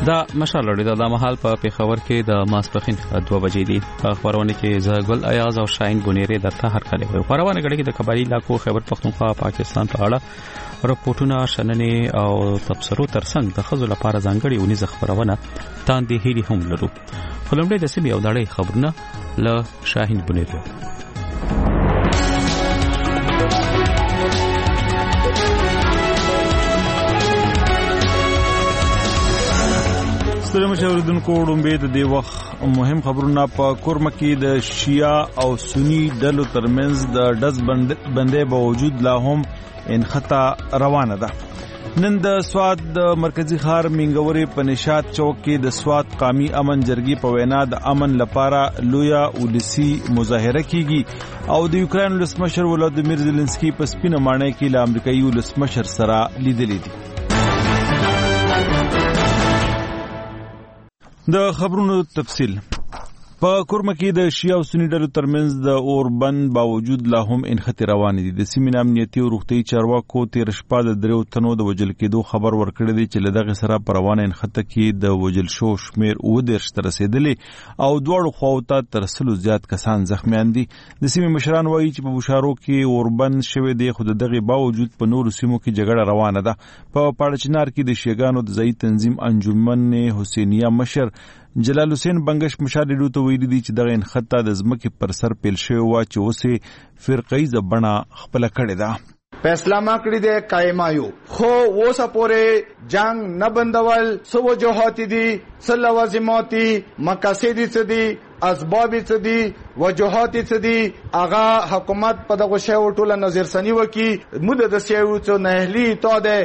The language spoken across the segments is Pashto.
دا مشال لري دا مهال په پیښور کې د ماسپخین 2 بجې دي. په خبرونه کې زغل ایاز او شاهین بونیری درته هر کله وي. خبرونه غړي کې د قبایلی علاقو خیبر پختونخوا پاکستان په اړه رپورټونه شننې او تبصرو ترڅنګ د خزو لپاره ځانګړي ونیز خبرونه تاندې هېلي هم لرو. خلمډې د سیمې او دړې خبرونه له شاهین بونیری. ستړي مشاوردونکو وړاندې د دې وخت مهم خبرونه په کورمه کې د شیعه او سنی ډلو ترمنځ د ډز بندۍ باوجود لا هم انخطا روانه ده. نن د سواد د مرکزی ښار منګوري په نشاط چوک کې د سواد قومي امن جرګې په وینا د امن لپاره لویا ولسی مظاهره کیږي او د یوکرين ولسمشر ولادیمیر زيلنسکي په سپینه ماڼۍ کې له امریکایي ولسمشر سره لیدلې دي. د خبرونو تفصیل په کورمه کې د شیعه او سنی ډلو ترمنځ د اوربند باوجود لا هم انخطاط روان دي. د سیمې امنیتي او روغتي چارواکو تیر شپه د درو تنو د وجل کېدو خبر ورکړی دی چې لدغه سره پر روانه انخطاط کې د وجل شو شمیر 19 تر رسیدلې او دوړو خواوته تر 100 زیات کسان زخمیان دي. د سیمې مشران وایي چې په بشارو کې اوربند شوی دی خو دغه باوجود په نورو سیمو کې جګړه روانه ده. په پاړچنار کې د شیګانو د ځای تنظیم انجمن حسینیه مشر جلال حسین بنگش مشاهده ته ویلي دي چې دغه انخطاط د ځمکې پر سر پیل شوی و چې اوسه فرقایي بڼه خپل کړی ده. فیصله ما کړی دی قائمایو خو اوسه پورې جنگ نه بندول سو وجوهات دي سل لوازماتي مقاصد دي اسباب دي وجوهات دي اغا حکومت په دغه شی ټوله نظرسنی وکي مدد سیو څو نهلی تو ده.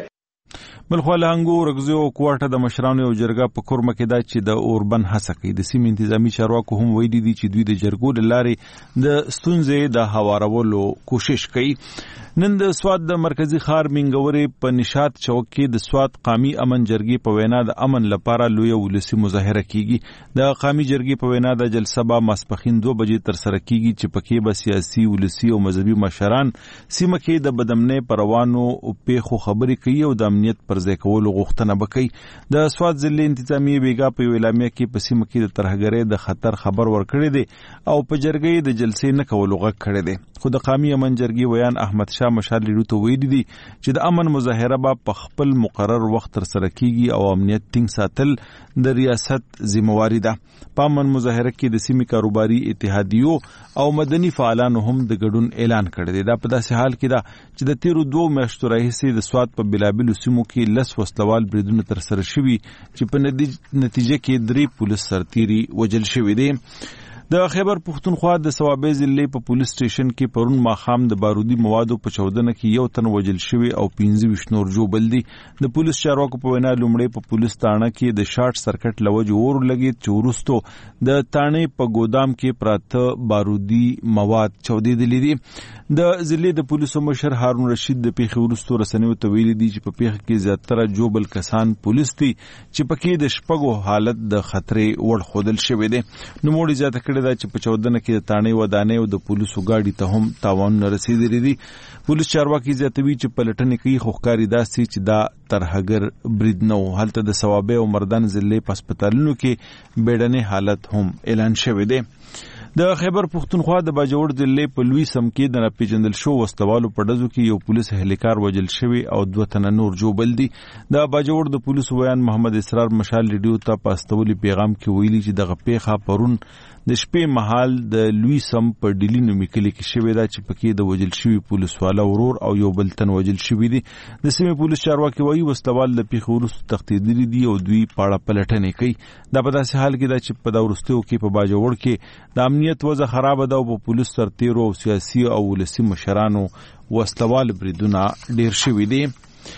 بلخواله هنګو رغزو کوټه د مشرانو یو جرګه په کورمه کې دا چې د اوربن هڅه کوي. د سیمې انتظامی چارواکو هم ویلي دي چې دوی د جرګو د لارې د ستونزې د هوارولو کوشش کوي. نن د سواد د مرکزی ښار منګوري په نشاط چوک کې د سواد قومي امن جرګې په وینا د امن لپاره لوی ولسی مظاهره کیږي. د قومي جرګې په وینا د جلسه به ماسپخین 2 بجې تر سره کیږي چې پکې به سیاسي ولسی او مذهبي مشران سیمه کې د بدمنۍ پروانو او پیښو خبرې کوي او د امنیت پر ځای کولو غوښتنه وکړي. د سواد ضلع انتظامی بیګا په اعلامیه کې په سیمه کې د ترهګرۍ د خطر خبر ورکړی دی او په جرګې د جلسې نه کولو غږ کړی دی. خو د قومي امن جرګې ویان احمد شاه مشال لیدو ویلي دي چې د امن مظاهره به په خپل مقرر وخت تر سره کیږي او امنیت ټینګ ساتل د ریاست ذمہواری ده. په امن مظاهره کې د سیمې کاروباري اتحادیو او مدني فعالانو هم د ګډون اعلان کړی دی. دا په داسې حال کې ده چې د تیرو 2 میاشتو راهیسې د سواد په بلابلو سیمو کې لس وسلوال بریدونه تر سره شوي چې په نتیجه کې 3 پولیس سرتیري وجل شوي دي. د خیبر پختونخوا د ثوابې ضلع په پولیس سټیشن کې پرون ماخام د بارودي موادو په چودنه کې یو تن وجل شوی او 15 نور جوړ دي. د پولیس چارواکو په وینا لومړی په پولیس تانه کې د شارټ سرکټ لوجه اور لګید چې ورستو د تانه په ګودام کې پراته بارودي مواد چودېدلې دي. د ضلع د پولیسو مشر هارون رشید د پیښې ورستو رسنیو ته ویلي دي چې په پیښه کې زیاتره جوبل کسان پولیس دي چې پکې د شپږو حالت د خطرې وړ خودل شوی دي. نو موږ زیاته کړی دا چې په چودنه کې د تانې ودانې او د پولیسو گاډي ته هم تاوان رسیدلی دي. پولیس چارواکي زیاتوي چې پلټنې کوي خو ښکاري داسې چې دا ترهګر برید نه و. هلته د ثوابې او مردان ضلع په هسپتالونو کې بیړنی حالت هم اعلان شوی دی. د خیبر پختونخوا د باجوړ ضلع په لوی سم کې د ناپېژندل شو وسلوالو په ډزو کې یو پولیس هلیکار وجل شوی او 2 تنه نور جوړ دي. د باجوړ د پولیس ویان محمد اسرار مشال ریډیو ته په استولي پیغام کې ویلي چې دغه پیښه پرون د شپې مهال د لوی سم په ډیلی نومي کلی کې شوې ده چې پکې د وجل شوی پولیس والا ورور او یو بل تن وجل شوی دي. د سیمې پولیس چارواکي وایي وسلوال د پیښې وروسته تښتېدلي دي او دوی پاړه پلټنې کوي. دا په داسې حال کې ده چې په دا وروستیو کې په باجوړ کې د امنیت وضع خراب ده او په پولیس سرتیرو او سیاسي او ولسي مشرانو وسلوال بریدونه ډیر شوي دي.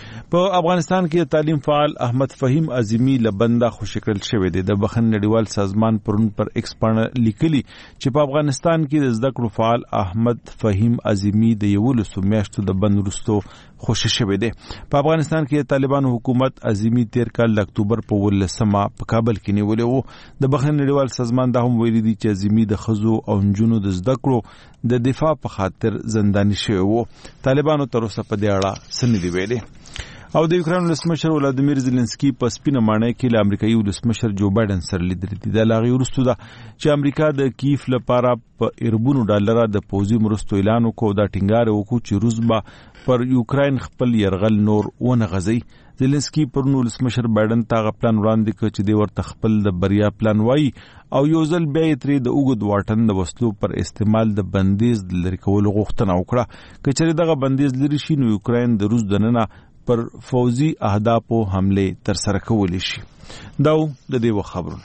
په افغانستان کې تعلیم فعال احمد فهیم عظیمی لبنده خوشی کړل شوی دی. د بخښنې نړیوال سازمان پرون پر ایکس باندې لیکلي چې په افغانستان کې د زده کړو فعال احمد فهیم عظیمی د 11 میاشتو د بند وروسته خوشی شوی دی. په افغانستان کې طالبانو حکومت عظیمی 13 کال د اکتوبر په 18 په کابل کې نیولې وو. د بخښنې نړیوال سازمان دا هم ویلي دی چې عظیمی د خزو او نجونو د زده کړو د دفاع په خاطر زنداني شوی وو. طالبانو تر اوسه په دې اړه څه نه دی ویلي. او د یوکرين ولسمشر ولادیمیر زيلنسکي په سپینه مانۍ کې له امریکایي ولسمشر جو بایدن سره لیدل دي. د لاغي ورستو ده چې امریکا د کیف لپاره په $1 ډالر د پوزي مرستو اعلان وکړ. دا ټینګار وکړ چې روس به پر یوکرين خپل يرغل نور ونه غزي. زيلنسکي پر نو ولسمشر بایدن ته پلان وړاندې کړ چې د ورته خپل د بریا پلان وایي او یو ځل بیا یې د اوګد واټن د وسلو پر استعمال د بندیز لري کولو غوښتنه وکړه. کچېرې دغه بندیز لري شي نو یوکرين د روس دننه پر فوزي اهدافو حمله تر سره کولی شي. دا د دې خبرونه.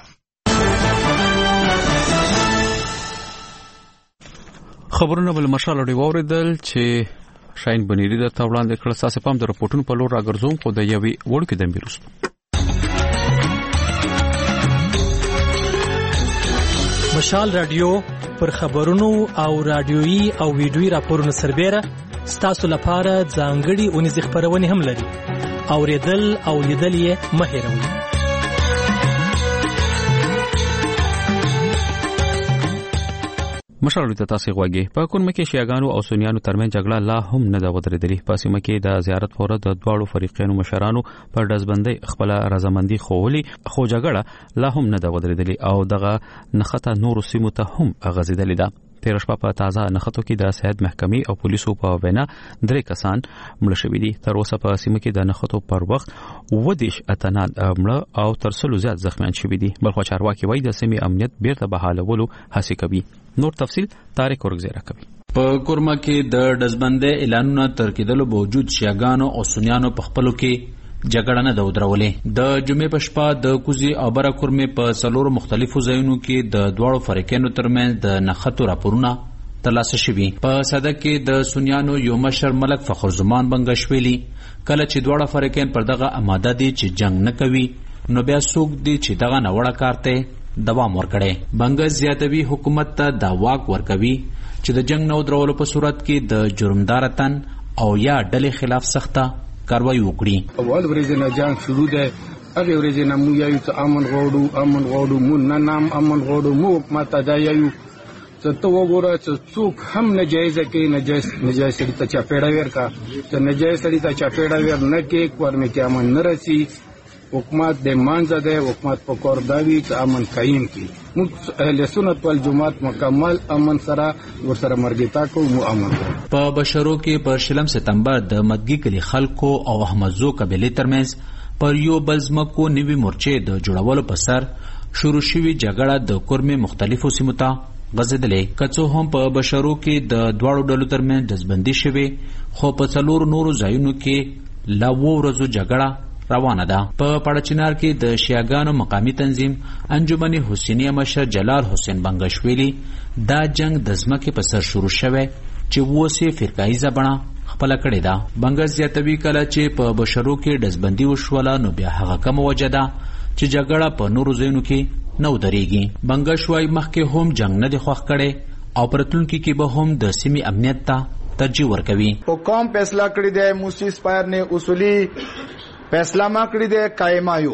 خبرونه بل مشال اوري وریدل چې شاین بنيري د تاوړاندې کړه. ساسه پام د رپورټونو په لور راګرځوم خو د یوې وړکې د ویروس مشال رادیو پر خبرونو او رادیويي او ویډیويي راپورونو سربېره ستاسو لپاره ځانګړي اونیز خبرونه هم لري. اوریدل او لیدل یې مه هېروئ. مشال ته تاسو غواګي په کورم کې شیعاګانو او سنیانو ترمن جګړه لا هم نه دا ودرېدلې. په سیمه کې د زیارت فورا د دواړو فریقونو مشرانو پر دزبندۍ خپل رضامندي خوولي خو جګړه لا هم نه دا ودرېدلې او دغه نخته نور سیمو ته هم اغازیدلې ده. تیر شپه په تازه نخټو کې د صحت محکمې او پولیسو په وینا 3 کسان مړ شوي دي. تر اوسه په سیمه کې د نخټو پر وخت 20 اتنان مړ او تر 100 زیات زخمیان شوي دي. بلخو چارواکي وایي د سیمې امنیت بیرته بحالولو هڅه کوي. نور تفصيل طارق ورغزیرا کوي. په کورما کې د دزبندې اعلانونه تر کېدلو باوجود شیعاګانو او سنیانو په خپلو کې جګړه نه درولې. د جمعې په شپه د کوزي او برا کورمې په څلورو مختلفو ځایونو کې د دواړو فریقونو ترمنځ د نخښتو راپورونه ترلاسه شوي. په صده کې د سنیانو یو مشر ملک فخرزمان بنګشویلی کله چې دواړه فریقین پر دغه آماده دي چې جنگ نه کوي نو بیا څوک دي چې دغه نوړه کارته دوام ورکړي. بنګز زیاتوي حکومت ته دا واک ورکوي چې د جنگ نو درولو په صورت کې د جرمدارتن او یا ډلې خلاف سخته کاروایی وکړي. اول ورځ نه جنگ شروع ده هغه ورځ نه مو یو ته امن غوړو مون نه نام امن غوړو مو ماته دا یو ته وګوره چې څوک هم ناجایز کوي ناجایز سړي ته چاپېړه ورکا ته ناجایز سړي ته چاپېړه ور نه کې کورمه کې امن نه رسی. حکومت د مانځه ده حکومت په کور داوی چې امن قائم کی. موږ اهل سنت والجماعت مکمل امن سره ورسره مرګتا کو مو امن. په بشرو کې په شلم سپتمبر د مدګي کلی خلکو او احمدزو قبيله ترمنځ پر یو بلزمکو نیوي مورچې د جوړولو په سر شروع شوی جګړه د کورمې مختلفو سیمو ته غځېدلې. کڅو هم په بشرو کې د دواړو ډلو ترمنځ دزبندي شوي خو په څلور نورو ځایونو کې لا ورځو جګړه روانه ده. په پړچنار کې د شیعاګانو مقامی تنظیم انجمن حسینیه مشر جلال حسین بنګشویلی دا جنگ د ځمکې په سر شروع شوه چې ووسه فرقایي بڼه خپل کړی ده. بنګز زیاتوي کله چې په بشرو کې دزبندي وشوله نو بیا هغه کوم وجدا چې جګړه په نورو ځایونو کې نو درېږي. بنګشوای مخکې هم جنگ نه دی خوښ کړي او پرتلونکو کې به هم د سیمې امنیت ته ترجیح ورکوي. حکام فیصله کړی دی موسی سپایر نے اصولي فیصله ما کړی دی قائمایو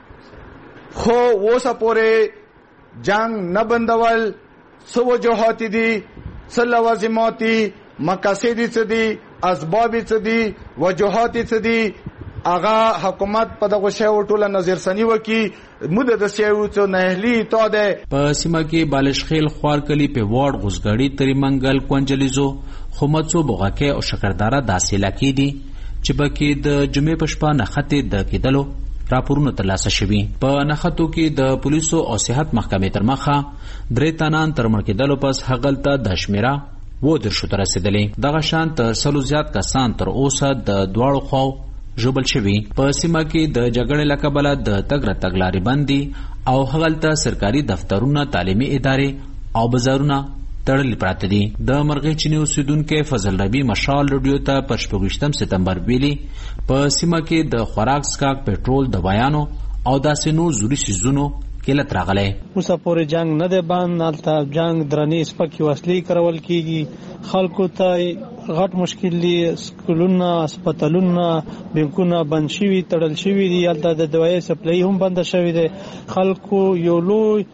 خو اوسه پورې جنگ نه بندول سو وجوهات دي څه لوازمات دي مقاصد څه دي اسباب څه دي وجوهات څه دي اغا حکومت په دغه شی ټوله نظرسنی وکي مده د سیو څو نهلی تو ده. په سیمه کې بالشخیل خوارکلی په وارد غوسګړی تری منګل کونجلیزو خمڅو بوغاکه او شکردارا داسې لکی دي چې بکې د جمعې په شپه نخښتې د کېدلو راپورونه ترلاسه شوي. په نخښتو کې د پولیسو او صحت محکمې تر مخه 3 تنان تر مړ کېدلو پس هغلته د شمیره ودرشو ته رسېدلې. دغه شان تر 100 زیات کسان تر اوسه د دواړو خوا ژوبل شوي. په سیمه کې د جګړې له کبله د تګ راتګ لارې بندي او هغلته سرکاري دفترونه تعلیمي ادارې او بازارونه تړل پراته دي. د مرغې چینی اوسیدونکو فضل ربی مشال رادیو ته پر 28 سپتمبر ویلي په سیمه کې د خوراک سکاک پېټرول د بیانو او داسې نور ضروري سيزونو کېلت راغلی. اوسه پورې جنگ نه دی باندې البته جنگ درنې سپکې وسلې کارول کیږي. خلکو ته غټ مشکل دي. سکولونه هسپتالونه بانکونه بند شوي تړل شوي دي. البته د دوايي سپلای هم بند شوی دی. خلکو یو لوی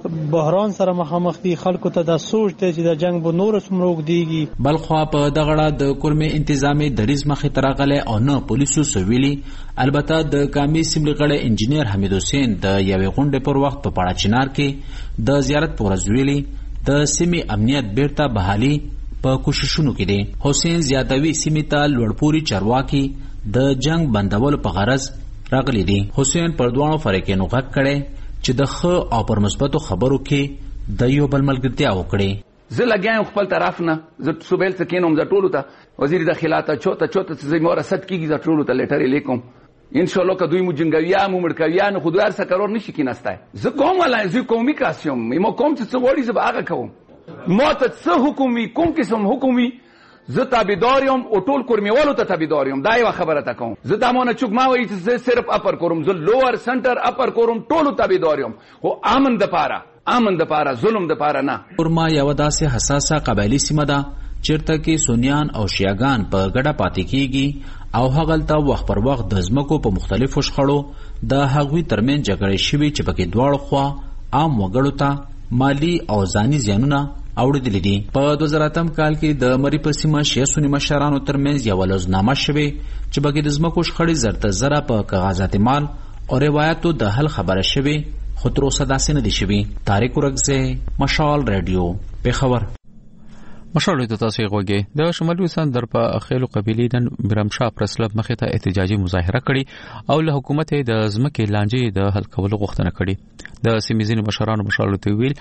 بحران سره مخامخ دي. خلکو ته دا سوچ دی چې د جنگ به نور څومره اوږدیږي. بلخوا په دغه د کورمې انتظامی دریز مخې ته راغلی او نه پولیسو څه ویلي. البته د کامې سیملي غړی انجینیر حمید حسین د یوې غونډې پر وخت په پاړه چنار کې د زیارت په ورځ ویلي د سیمې امنیت بیرته بحالي په کوششونو کې دي. حسین زیاتوي سیمې ته لوړپوري چارواکي د جنگ بندولو په غرض راغلي دي. حسین پر دوانو فریقینو غږ کړی چې د ښه او پر مثبتو خبرو کې د یو بل ملګرتیا وکړي. زه لګیا یم خپل طرف نه، زه صوبیل څه کینوم، زه ټولو ته وزیر داخله ته چوته چې زموږ رسد کیږي، زه ټولو ته لیټر لیکم انشاءالله که دوی مو جنگویا مو مړکویا نه خو دوی هر څه قرار نشي کېناستی. زه کوم ولا زه قومي کاس یم، ما کوم څه غواړي زه به هغه کوم. ما ته څه حکم وي، کوم قسم حکم وي، زه تابعدار یم او ټول کورمیوالو ته تابعدار یم. دا یوه خبره ته کوم. زه دا مونه چوک ما وایي چې زه صرف اپر کوم، زه لوور سنټر اپر کوم، ټولو تابعدار یم خو امن دپاره ظلم دپاره نه. کورما یوه داسې حساسه قبایلي سیمه ده چیرته کې سنیان او شیعاګان په ګډه پاتې کیږي او هغلته وخت پر وخت د ځمکو په مختلفو شخړو د هغوی ترمنځ جګړې شوي چې پکې دواړو خوا عام وګړو ته مالی او ځاني زیانونه اوړېدلي دي. په 2008 کال کې د مری په سیمه شیعه سني مشرانو ترمنځ یوه لوزنامه شوې چې پکې د ځمکو شخړې زر تر زره په کاغذات مال او روایتو د حل خبره شوې، خو تر اوسه داسې نه دي شوي. طارق ورکزی، مشال رادیو، پیښور. مشال ته تاسو غوږی د شمالي وسان در په خیلو قبیلې نن میرمشاه پرسلب مخې ته احتجاجي مظاهره کړې او له حکومت د ځمکې لانجې د حل کولو غوښتنه کړې. د سیمې ځینې مشرانو مشال ته ویل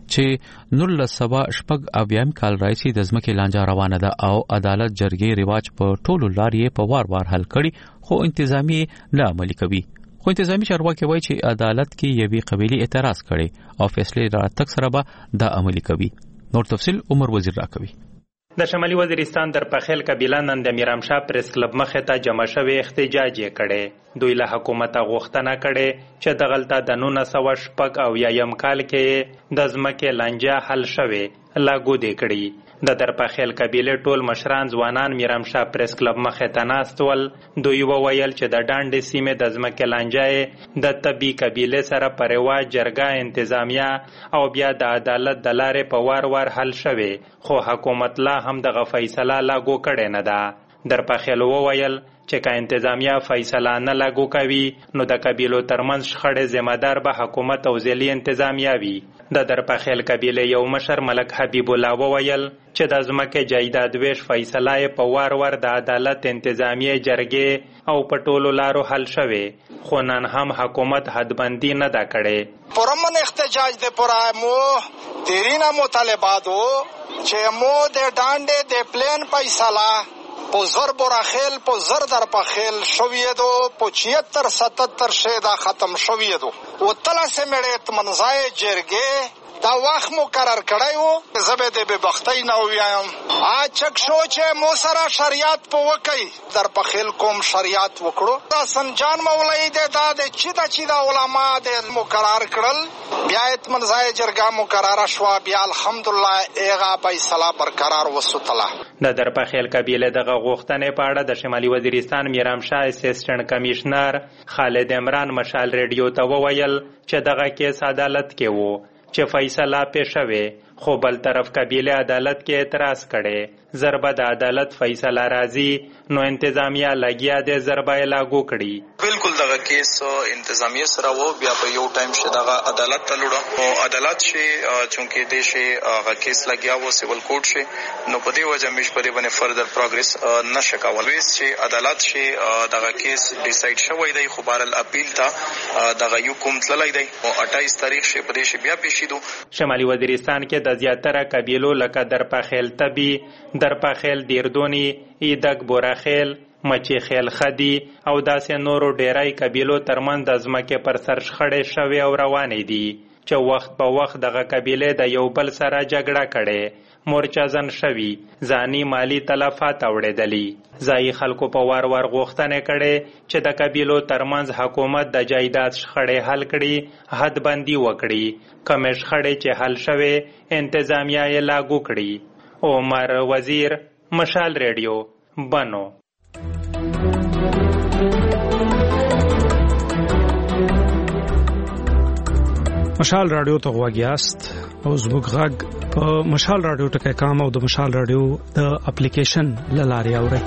چې 1970 کال راځي د ځمکې لانجه روانه ده او عدالت جرګې رواج په ټولو لارې په وار حل کړي خو انتظامی نه عملي کوي. خو انتظامی چارواکي وایي چې عدالت کې یوې قبیلې اعتراض کړي او فیصله راتګ سره به دا عملي کوي. نور تفصیل عمر وزیر راکوي. د شمالي وزیرستان در پخیل قبیله نن د میرمشاه پریس کلب مخې ته جمع شوی احتجاج یې کړی. دوی له حکومته غوښتنه کړې چې دغلته د 1970 کال کې د ځمکې لانجه حل شوې لاګو دې کړي. د درپخیل قبیله ټول مشران ځوانان میرمشاه پریس کلب مخې ته ناست ول. دوی وویل چې د ډانډې سیمې د ځمکې لانجه د طبي قبیله سره په رواج جرګه انتظامیه او بیا د عدالت د لارې په وار حل شوې خو حکومت لا هم دغه فیصله لاګو کړې نه ده. درپخیل وویل چې که انتظامیه فیصله نه لاګو کوي نو د قبیلو ترمنځ شخړې ذمہدار به حکومت او ځلي انتظامیه وي. د درپخیل قبیله یو مشر ملک حبیب الله وویل چې د ځمکې جایداد ویش فیصله یې په وار د عدالت انتظامیه جرګې او په ټولو لارو حل شوې خو نن هم حکومت حدبندي نه ده کړې. پرمن احتجاج د پرامو دیرینا مطالباتو چې مو د ډانډې د پلان فیصله په زر براخیل په زر در پخیل شویدو په 76-77 شیدا ختم شویدو و تلاسه میړې منځای جرګې دا وخت مقرر کړی وو. زه به د بېبختۍ نه ووایم چک شو چې مو سره شریعت په وکئ در پخیل کوم شریعت وکړو. دا سنجان مولوي دی دا د چې دا علما د مقرر کړل بیا منځای جرګه مقرره شوه بیا الحمدلله هغه فیصله برقرار وسوتله. د درپخیل قبیله دغه غوښتنې په اړه د شمالي وزیرستان میرمشاه اسسټنټ کمیشنر خالد عمران مشال ریډیو ته وویل چې دغه کیس عدالت کې وو چې فیصله پې شوې خو بل طرف قبیله عدالت کې اعتراض کړي. ضربه د عدالت فیصله راځي نو انتظامیه لګیا د ضربه لاګو کړي. بالکل دغه کیس انتظامیه سره وو بیا په یو ټایم شه دغه عدالت ته لوړه او عدالت شي چونکه د شي هغه کیس لګیا وو سیول کورټ شي نو په دې وجه مش په دې باندې فردر پروګرس نشه کول. ویس چې عدالت شي دغه کیس ډیسایډ شوی دی خو بهر اپیل ته دغه یو کوم تللی دی او 28 تاریخ شي په دې شي بیا پیښیدو. شمالي وزیرستان کې د زیاتره قبیلو لکه درپخیل تبي، درپخیل دیردونی، ایدک بوراخیل، مچی خیل خدی او داسې نورو ډیری قبیلو ترمنځ د ځمکې پر سر شخړې شوې او روانې دي چې وخت په وخت دغه قبیلې د یو بل سره جګړه کړې، مورچه زن شوي، ځاني مالی تلفات اوړېدلي. ځایي خلکو په وار غوښتنې کړې چې د قبیلو ترمنځ حکومت د جایداد شخړې حل کړي، حدبندي وکړي، کومې شخړې چې حل شوې انتظامیه یې لاګو کړي. عمر وزیر، مشال ریډیو، بنو. مشال رادیو ته غواګیاست او زموږ غږ په مشال رادیو ټکي کام او د مشال رادیو د اپلیکیشن لاري اوري.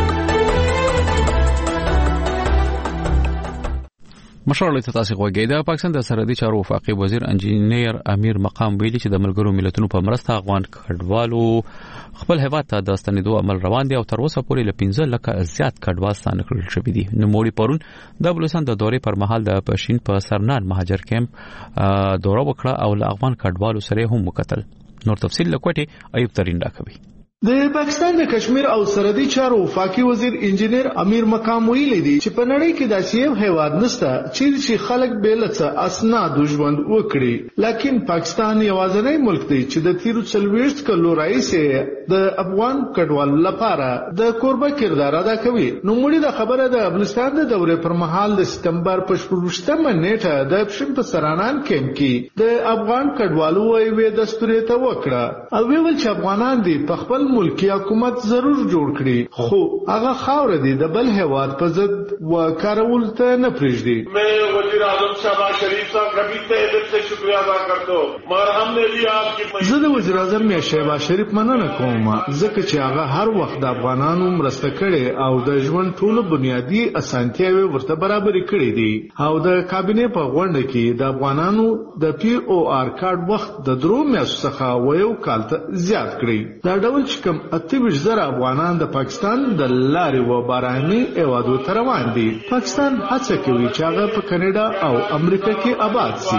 مشال ته تاسو غواګی د پاکستان د سرحدي چارو وفاقي وزیر انجینیر امیر مقام ویلي چې د ملګرو ملتونو په مرسته افغان کډوالو خپل هیواد ته د ستنېدو عمل روان دي او تر اوسه پورې له 15 لکه زیات کډوال ستانه کړل شوي دي. نوموړي پرون د بلوچستان د دورې پر مهال د پښین په سرنان مهاجر کیمپ دوره وکړه او له افغان کډوالو سره هم وکتل. نور تفصیل لکوټي ایوب ترين راکوي. د پاکستان د کشمیر او سرحدي چارو وفاقي وزیر انجینیر امیر مقام ویلي دي چې په نړۍ کې داسې یو هیواد نشته چې خلک به له څه اسناد ژوند وکړي، لکن پاکستان یوازینی ملک دی چې د تیرو 40 کلو راهیسې د افغان کډوالو لپاره د کوربه کردار ادا کوي. نو موږ د خبره د بلوچستان د دورې پر مهال د سپتمبر په 14مه نیټه د پښین په سرانان کیمپ کې د افغان کډوالو ویوي دستوري ته وکړه او ویل چې افغانان دي په خپل ملکی حکومت ضرور جوړ کړي، خو هغه خاور دي د بل هیواد په ضد وکارول ته نه پریږدي. मैं वजीर आजम शहबाज शरीफ साहब का भी तहे दिल से शुक्रिया अदा करता हूं मगर हमने भी आपकी زه د وزیر اعظم شهباز شریف مننه کوم ځکه چې هغه هر وخت د افغانانو مرسته کړي او د ژوند ټولو بنیادی اسانتیاوي ورته برابر کړي دي او د کابینه په غونډه کې د افغانانو د پی او آر کارت وخت د درو میاشتو څخه یو کال ته زیات کړي. دا ډول چې کوم 28,000 افغانان د پاکستان د لارې و باراني ایوادو ته روان دي. پاکستان هڅه کوي چې هغه په کاناډا او امریکا کې آباد شي.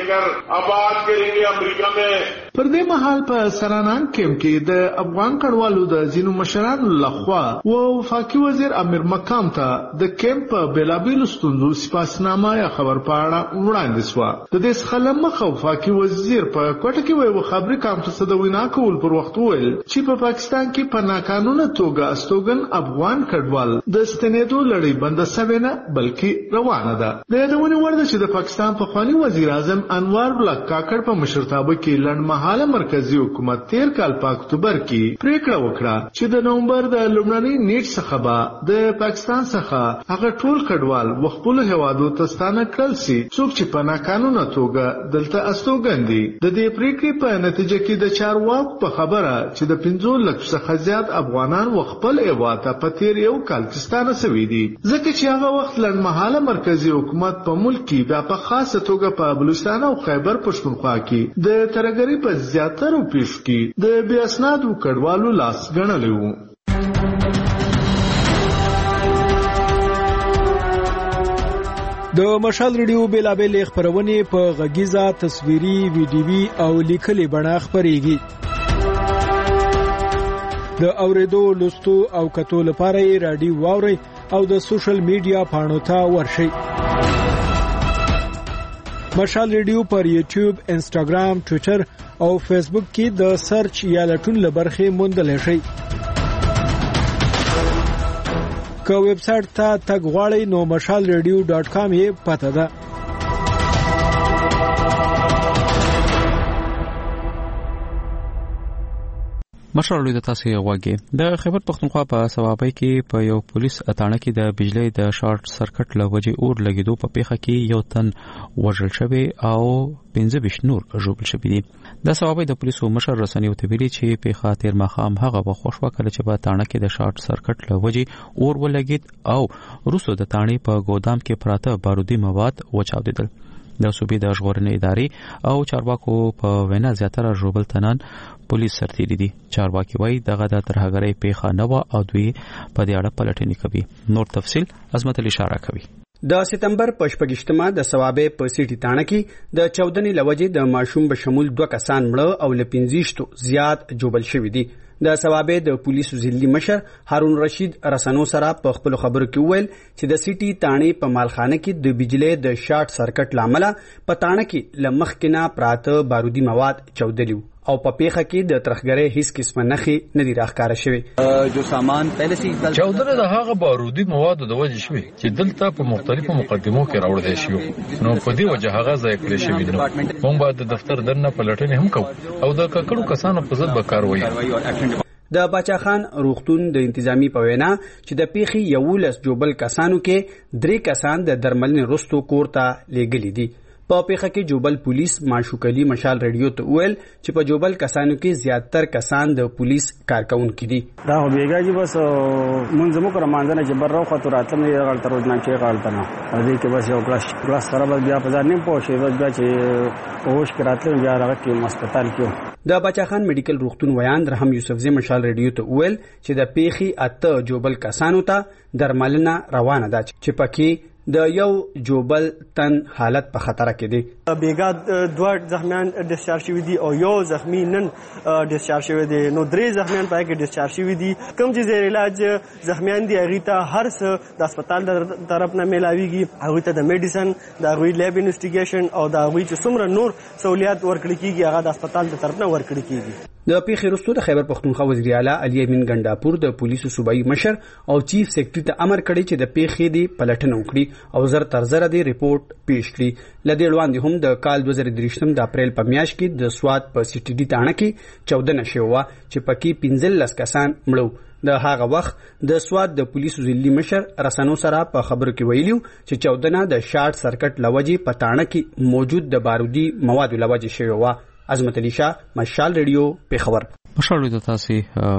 پر دې مهال په سرانان کیمپ کې د افغان کډوالو د ځینو مشرانو لخوا وفاقي وزیر امیر مقام ته د کیمپ په بېلابېلو ستونزو سپاسنامه یا خبر پاڼه وړاندې شوه. د دې څخه له مخه وفاقي وزیر په کوټه کې یو خبري کانفرنس د وینا کول پر وخت وویل چې په پاکستان کې په ناقانونه توګه استوګن افغان کډوال د ستنېدو لړۍ بند شوې نه بلکې روانه ده. د یادونې وړ ده چې د پاکستان پخوانی وزیر اعظم انوار الله کاکړ په مشرتابه کې لنډمهاله مرکزی حکومت 13 کال په اکتوبر کې پریکړه وکړه چې د نومبر د لومړنۍ نیټ څخه به د پاکستان څخه هغه ټول کډوال وخپل هوادو ته ستانه کړل شي څوک چې په ناقانونه توګه دلته استوګن دي. د دې پریکړې په نتیجه کې د چارواکو په خبره چې د 15 لک څخه زیات افغانان وخپل ایواته په تیر یو کال کې ستانه شوي دي ځکه چې هغه وخت لنډمهاله مرکزی حکومت په ملک کې بیا په خاصه توګه په بلوچستان او خیبر پښتونخوا کې د ترګری په زیاترو پیښو کې د بې اسنادو کډوالو لاس ګڼلی و. د مشال ریډیو بیلابېل خبرونه په غږیزه تصویري ویډیوي او لیکلي بڼه خبريږي. د اوریدو لوستو او کتو لپاره رادیو واوري او د سوشل میډیا پاڼو ته ورشئ. مشال ریډیو پر یوټیوب، انسټاګرام، ټوئیټر او فیسبوک کې د سرچ یا لټون لبرخه موندل شي. که ویب سټ ته تګ غواړئ نو mashalradio.com یې پته ده. مشال د تاسو غواګي د خیبر پښتونخوا په سوابۍ کې په یو پولیس اتاڼه کې د بجلی د شارټ سرکټ لوجې اور لګیدو په پیښه کې یو تن وژل شوی او 15 نور ژوبل شوی دي. د سوابۍ د پولیسو مشر رسنیو ته ویلي چې پیښه تیر مخام هغه وخښوا کړ چې په اتاڼه کې د شارټ سرکټ لوجې اور ولګید او روسو د تاڼې په ګودام کې پراته بارودي مواد وچاودیدل. د صوبې د ژغورنې ادارې او چارواکو په وینا زیاتره ژوبل تنان پولیس سرتیری دي. چارواکي وایي دغه د ترهګرۍ پیښه نه و او دوی په دې اړه پلټنې کوي. نور تفصیل عظمت علي اشاره کوي. د سپتمبر په 28مه د سوابې په سیټي تاڼه کې د 14 لوجې د ماشوم به شمول 2 کسان مړه او ل 15 زیات جوبل شوی دي. د سوابې د پولیسو ضلعي مشر هارون رشید رسنو سره په خپل خبرو کې وویل چې د سیټي تاڼې په مالخانه کې د بجلی د شارټ سرکټ لامل په تاڼه کې لمخکنا پراته بارودي مواد چودلیو او په پیښه کې د ترخګرۍ هیڅ قسمه نخي نه دی راښکاره شوی. جو سامان پهله سي چودره د هغه بارودي مواد د وجه شوی چې دلته په مختلفو مقدمو کې راوړل شي نو په دې وجه هغه ځای کړی شوی نو موږ به د دفتر دنه پلټنې هم کوو او د ککړو کسانو په ضد به کاروي. د باچا خان روغتون د انتظامی په وینا چې د پیښې 11 جوبل کسانو کې 3 کسان د درملنې رستو کور ته لېږلي دي. په پیښه کې جوبل پولیس معشوق علي مشال رادیو ته ویل چې په جوبل کسانو کې زیاتره کسان د پولیس کارکونکي دي. دا بیګا جی بس منځمو کر مانځنه چې بر راو خطر راتل نه غلط روزنه کې غلط نه دې کې بس یو کلاس سره بیا په ځان نه پوښي بس چې اوش کراتل بیا راغ کې هسپتال کې د بچا خان میډیکل روغتون ویان رحم یوسفزی مشال رادیو ته ویل چې د پیښې اته جوبل کسانو ته درملنه روانه ده چې پکې د یو جوبل تن حالت په خطر کې دي. بیګا دوه زخمیان ډیسچارج شوي دي او یو زخمی نن ډیسچارج شوی دی. نو درې زخمیان پای کې ډیسچارج شوي دي. کوم چې زیر علاج زخمیان دي هغه ته هر څه د هسپتال طرف نه ملاويږي. هغه ته د میډیسن د هغه لیب انویسټیګیشن او د هغه چې څومره نور سہولیات ورکړي کیږي هغه د هسپتال طرف نه ورکړي کیږي. د پیښې وروسته د خیبر پښتونخوا وزیر اعلی علي امین ګنداپور د پولیسو صوبایي مشر او چیف سیکرټري ته امر کړی چې د پیښې دی پلټنه وکړي او زر تر زر دی ریپورت پیش کړي. لدې وړاندې هم د کال 2023 د اپریل په میاشت کې د سواد په سي ټي ډي تاڼه کې 14 نشه و چې پکې 15 کسان مړو. د هغه وخت د سواد د پولیسو ضلعي مشر رسنو سره په خبرو کې ویلیو چې 14 د شارټ سرکټ لوجې په تاڼه کې موجود د بارودي موادو لوجې شوی و. عظمت علي شاه، مشال رادیو، پیښور. مشال د تاسو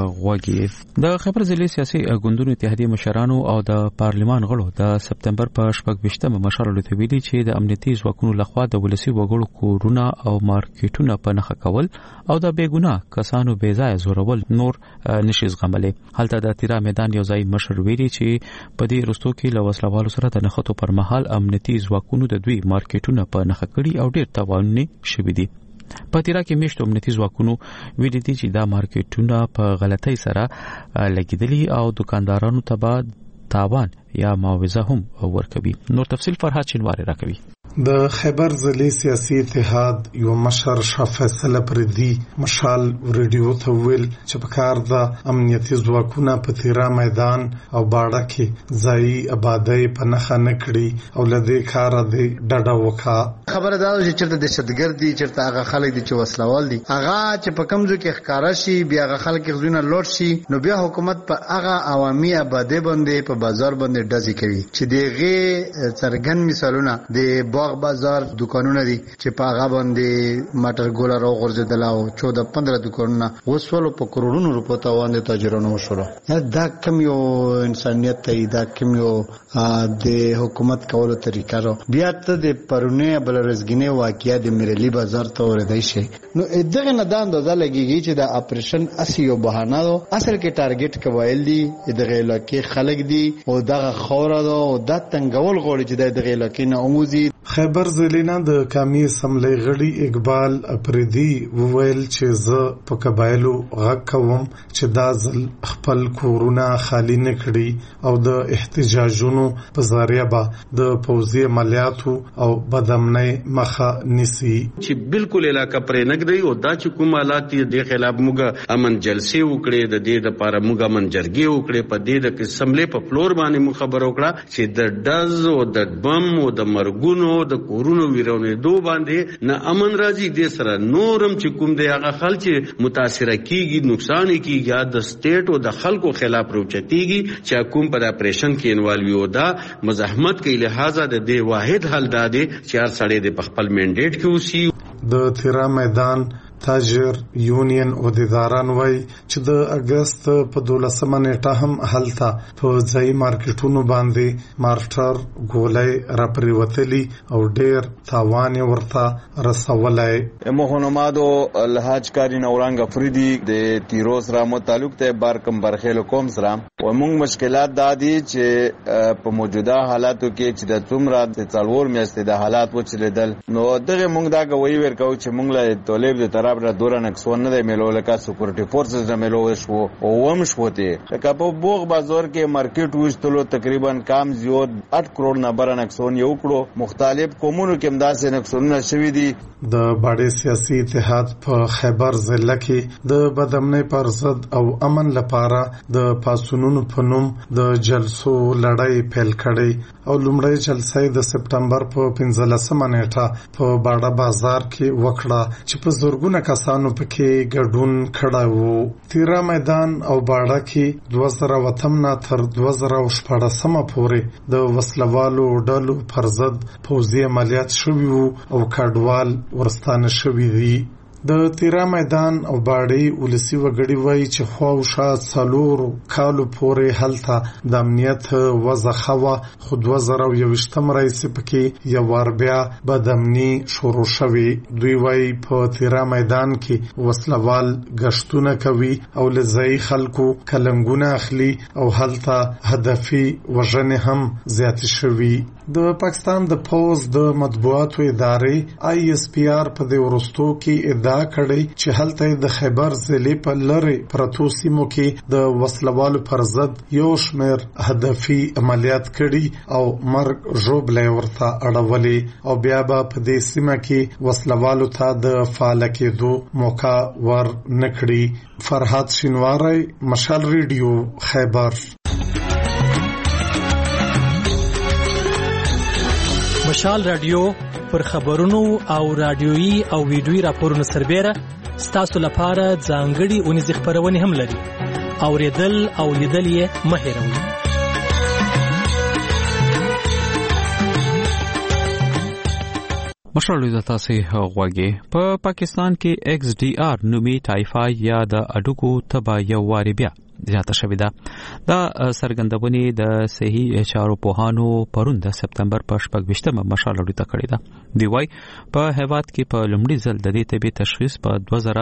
غوږی د خبر ضلع سیاسي ګوندونو اتحادیه مشرانو او د پارلمان غړو د سپتمبر په 28مه مشال ته ویلي چې د امنیتي ځواکونو لخوا د ولسی وګړو کورونه او مارکیټونه په نخښه کول او د بیګناه کسانو بې ځای زورول نور نشي زغملې. هلته د تیرا میدان یو ځای مشر ویلي چې په دې رستو کې له وسلوالو سره د نښتو پر مهال امنیتي ځواکونو د دوی مارکیټونه په نخښه کړي او ډیر تاوانونه شوي دي. په تیرا کې میشتو امنیتي ځواکونو ویلي دي چې دا مارکیټونه په غلطۍ سره لګیدلي او دکاندارانو ته به تاوان یا معاوضه هم ورکوي. نور تفصیل فرهاد شینواری راکوي. د خیبر ضلع سیاسي اتحاد یو مشر شاه فیصل پردي مشال رادیو ته ویل چې په کار د امنیتي ځواکونو په تیرا میدان او باړه کې ځای آبادی په نخښه نه کړي او لدې کار د ډډه وکړه. خبره دا چې چرته دهشتګردي چرته هغه خلک دي چې وسلوال دي هغه چې په کمزو کې ښکارا شي بیا هغه خلک غزونه لوټ شي نو بیا حکومت په هغه عوامي آبادی باندې په بازار باندې ډزې کوي چې دغه څرګند مثالونه د باغ بازار دکانونه دي چې په هغه باندې ماټر ګولر او غرزدل او 14-15 دکانونه وسولو په کروڑونو روپو ته باندې تاجرانو وشول. دا کوم یو انسانيت ته دا کوم یو د حکومت کولو طریقه رو بیا ته د پرونه بل رزګینه واقعیا د میرلی بازار ته ورېدای شي. نو دغه نه د اندازه لګیږي چې د اپریشن اسی یو بهانه ده اصل کې ټارګټ کوایل دي دغه علاقې خلک دي او دغه خوره ده او د تنګول غوړي چې دغه علاقې نه اوموزي. خیبر ضلع د قومي اسمبلی غړي اقبال اپریدي وویل چې زه په قبایلو غږ کوم چې دا ځل خپل کورونه خالی نه کړي او د احتجاجونو په ذریعہ به د پوځي عملیاتو او بدامنۍ مخه نیسي چې بالکل علاقه پرې نګدي او دا چې کوم حالات دي د خلاف موږ امن جلسې وکړي د دې لپاره موږ امن جرګې وکړي په دې د اسمبلی په فلور باندې مو خبر وکړه چې د ډز او د بم او د مرګونو د کورونو ویرونه دو باندې نه امن راځي د سره نورم چې کوم دی هغه خلک متاثر کیږي نقصان کیږي د سټیټ او د خلکو خلاف روچتيږي چې کوم په اپریشن کې انوالو وي دا مزاحمت کې لہذا د دې واحد حل دادي چې هر سړی د خپل منډیټ کې وسی. د تیرا میدان تاجر یونین عہدیداران وای چې د اگست په 12 نیټه هم هلته په ځای مارکیټونو باندې مارټر ګولای را پریوتلی او ډیر تاوان ورته رسولای. مهونمادو الحاج کاری نورانګ فریدی د تیروس را متعلق ته بارکم برخیل کوم سره و موږ مشکلات دادي چې په موجوده حالاتو کې چې د څومره د څلور میاشتې د حالات وچلیدل نو دغه موږ دا غوي ورکو چې موږ له طالب د طرف را دوران نقصان نه ملو لکه سکیورټي فورسز نه ملو شو او وم شوته لکه په بوغ بازار کې مارکیټ وشتلو تقریبا کام زیات 8 کروڑ نه بر نقصان یو کړو مختلف قومونو کې امداسه نقصانونه شوي دي. د باډي سیاسي اتحاد په خیبر ضلع کې د بدامنۍ پر ضد او امن لپاره د پاسونونو په نوم د جلسو لړۍ پیل کړي او لومړی جلسه د سپتمبر په 15 نیټه په باډا بازار کې وکړه چې په زورګونه زرګونه کسانو پکې ګډون کړی وو. تیرا میدان او باړه کې 2008 نه تر 2014 پورې د وسلوالو ډلو پر ضد پوځي عملیات شوي وو او کډوال ورستانه شوي دي. د تیرا میدان او باړې ولسی وګړي وایي چې خواوشا 4 کالو پورې هلته د امنیت وضع خوا خو 2021 راځي پکې یو ور بیا بدامني شروع شوي. دوی وایي په تیرا میدان کې وسلوال غشتونه کوي او لزای خلکو کلنګونه اخلي او هلته هدفي وژنې هم زیات شوي. د پاکستان د پوز د مطبوعاتو ادارې ISPR په د ورستو کې ادعا کړی چې هلته د خیبر ضلع په لری پرتو سیمو کې د وسلوالو پر ضد یو شمېر هدفي عملیات کړي او مرګ ژوبلې ورته اړولې او بیا به په دې سیمه کې وسلوالو ته د فعال کېدو موقع ور نکړي. فرحات شینواری، مشال ریډیو، خیبر. مشال رادیو پر خبرونو او رادیويي او ویډیويي راپورونو سربېره ستاسو لپاره ځانګړي اونیز خبرونه هم لري. اوریدل او لیدل یې مه هېروئ. مشرلو د تاسو غوږی په پاکستان کې XDR نومي ټایفاید یا د اډوکو تبا یو واری بیا زیاته شوې ده. دا څرګندونې د صحي چارو پوهانو پرون د سپتمبر په 28مه مشالړو ته کړې ده. دی وايي په هیواد کې په لومړي ځل د دې تبي تشخیص په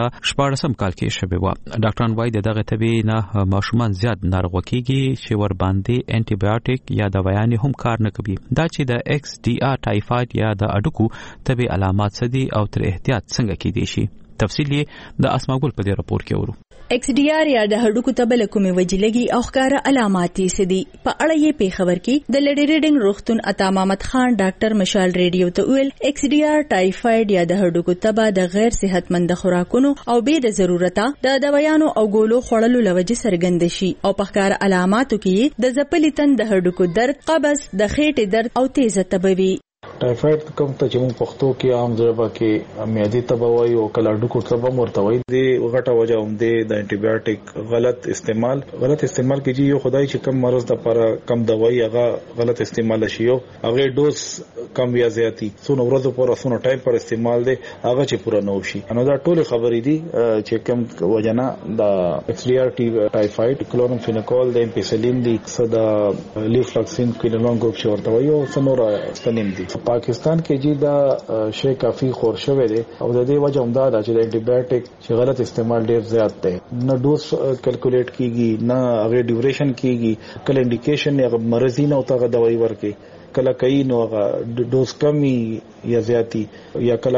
2014 کال کې شوی و. ډاکټران وايي دغه تبي نه ماشومان زیات ناروغ کیږي چې ور باندې انټي بایوټیک یا دوايانې هم کار نه کوي. دا چې د XDR ټایفاید یا د اډوکو تبي علامات څه دي او تر احتیاط څنګه کېدای شي، تفصیل یې د اسماګل په دې راپور کې ورو. XDR یا د هډوکو تبه له کومې وجې لګي او ښکاره علامات یې څه دي، په اړه یې په خبر کې د لډي ریډینګ روغتون عطا محمد خان ډاکټر مشال ریډیو ته ویل XDR ټایفاید یا د هډوکو تبه د غیر صحتمند خوراکونو او بې د ضرورته د دوايانو او ګولو خوړلو لوجې څرګند شي او په ښکاره علاماتو کې د ځپلي تن، د هډوکو درد، قبض، د خېټې درد او تیزه تبه وي. ټایفاید کوم ته چې موږ پښتو کې عام ژبه کې معدې تبه وایي او کله ډوکو تبه ورته وایي. د غټه وجه هم د انټي بایوټیک غلط استعمال کیږي. یو خدای چې کم مرز د لپاره کم دوايي هغه غلط استعمال شي او هغه ډوز کم یا زیاتی څونه ورځې پورې څونه ټایم پر استعمال دی هغه چې پوره نه وشي. نو دا ټول خبرې دي چې کم وجنه د XDR ټایفاید، کلورامفینیکول، د امپیسلین دي، صدا لیفلاکسین، کوینولون ګروپ چې ورته وایي او څنور ستنیم دي. پاکستان کې جی دا شی کافی خور شوی دی او د دې وجه هم دا چې د انټي بایوټیک چې غلط استعمال ډیر زیات دی. نه ډوز کیلکولیټ کیږي، نه هغه ډیوریشن کیږي، کله انډیکیشن یا مرضی نه او ته دوايي ورکي، کله کوي نو هغه ډوز کمی یا زیاتی یا کله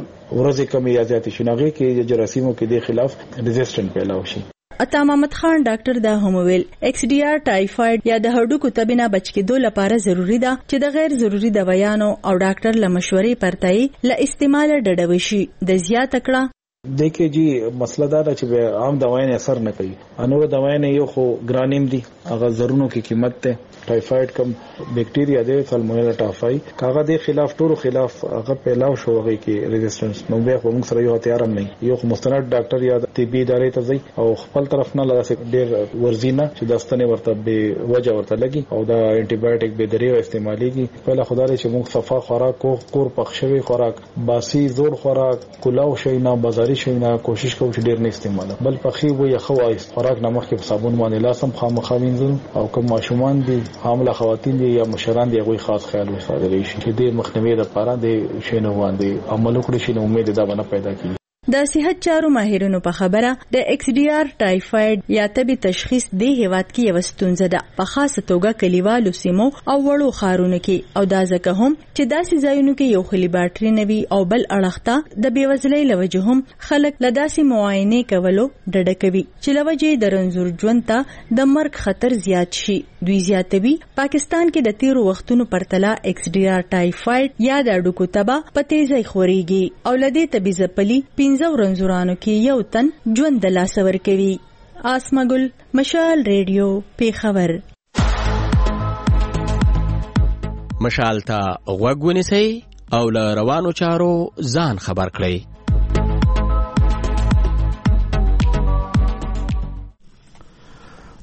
ورځې کمی یا زیاتی شناغي کې جراثیمو کې د خلاف ریزिस्टنٹ پیدا وشي. عطا محمد خان ډاکټر دا هم ویل XDR ټایفاید یا د هډوکو تبه نه بچ کېدو لپاره ضروری ده چې د غیر ضروری دوايانو او ډاکټر له مشورې پرته له استعمال ډډه وشي. د زیات کړه دیکھیں جی مسله دا ده چې عام دوايانې اثر نه کوي. انو دوايانې یو خو ګرانیم دي، هغه زرونو کې قیمت ده. ټایفاید کم بیکټیریا دی، سالمونیلا ټایفای کاغه د خلاف ټولو خلاف هغه پیلاو شو هغه کې ریزिस्टنس نو به موږ سره یو هتیار هم نه یو مستند ډاکټر یا طبي ادارې ته ځي او خپل طرف نه لاسه ډیر ورزینه چې داستانه ورته به وجه ورته لګي او دا انټي بایوټیک به درې استعماليږي. په خدای چې موږ صفه خوراک کور پخښوي خوراک باسي زور خوراک کلاو شي نه بازاري شي نه کوشش کوو چې ډیر نه استعمال بل پخې وي خو خوراک نه مخکې په صابون باندې لاسم خامخاوینځل او کوم ماشومان دي حامله خواتین دي یا مشران دي غوي خاص خیال وساتل شي چې د مخنیوي لپاره د شینو باندې عمل وکړي شي نو امید دا باندې پیدا کیږي. د صحت چارو ماهرینو په خبره د XDR ټایفاید یا تبي تشخیص د هیواد کې یو ستونزه ده په خاصه توګه کلیوالو سیمو او وړو ښارونو کې او دا ځکه هم چې داسې ځایونو کې یو خلی باتري نوي او بل اړخته د بیوزلۍ لوجه هم خلک لداسي معاینه کولو ډډه کوي چې لوجه د رنځور ژوند ته د مرګ خطر زیات شي. دوی زیاتوي پاکستان کې د تیرو وختونو پرتله XDR ټایفاید یا د اډوکو تبه په تیزی خوريږي او لدې تبي زپلي 15 ورنځورانو کې یو تن ژوند د لاس ور کوي. آسمګل، مشال ریډیو، پیښور. مشال ته غوږ ونیسئ او له روانو چارو ځان خبر کړئ.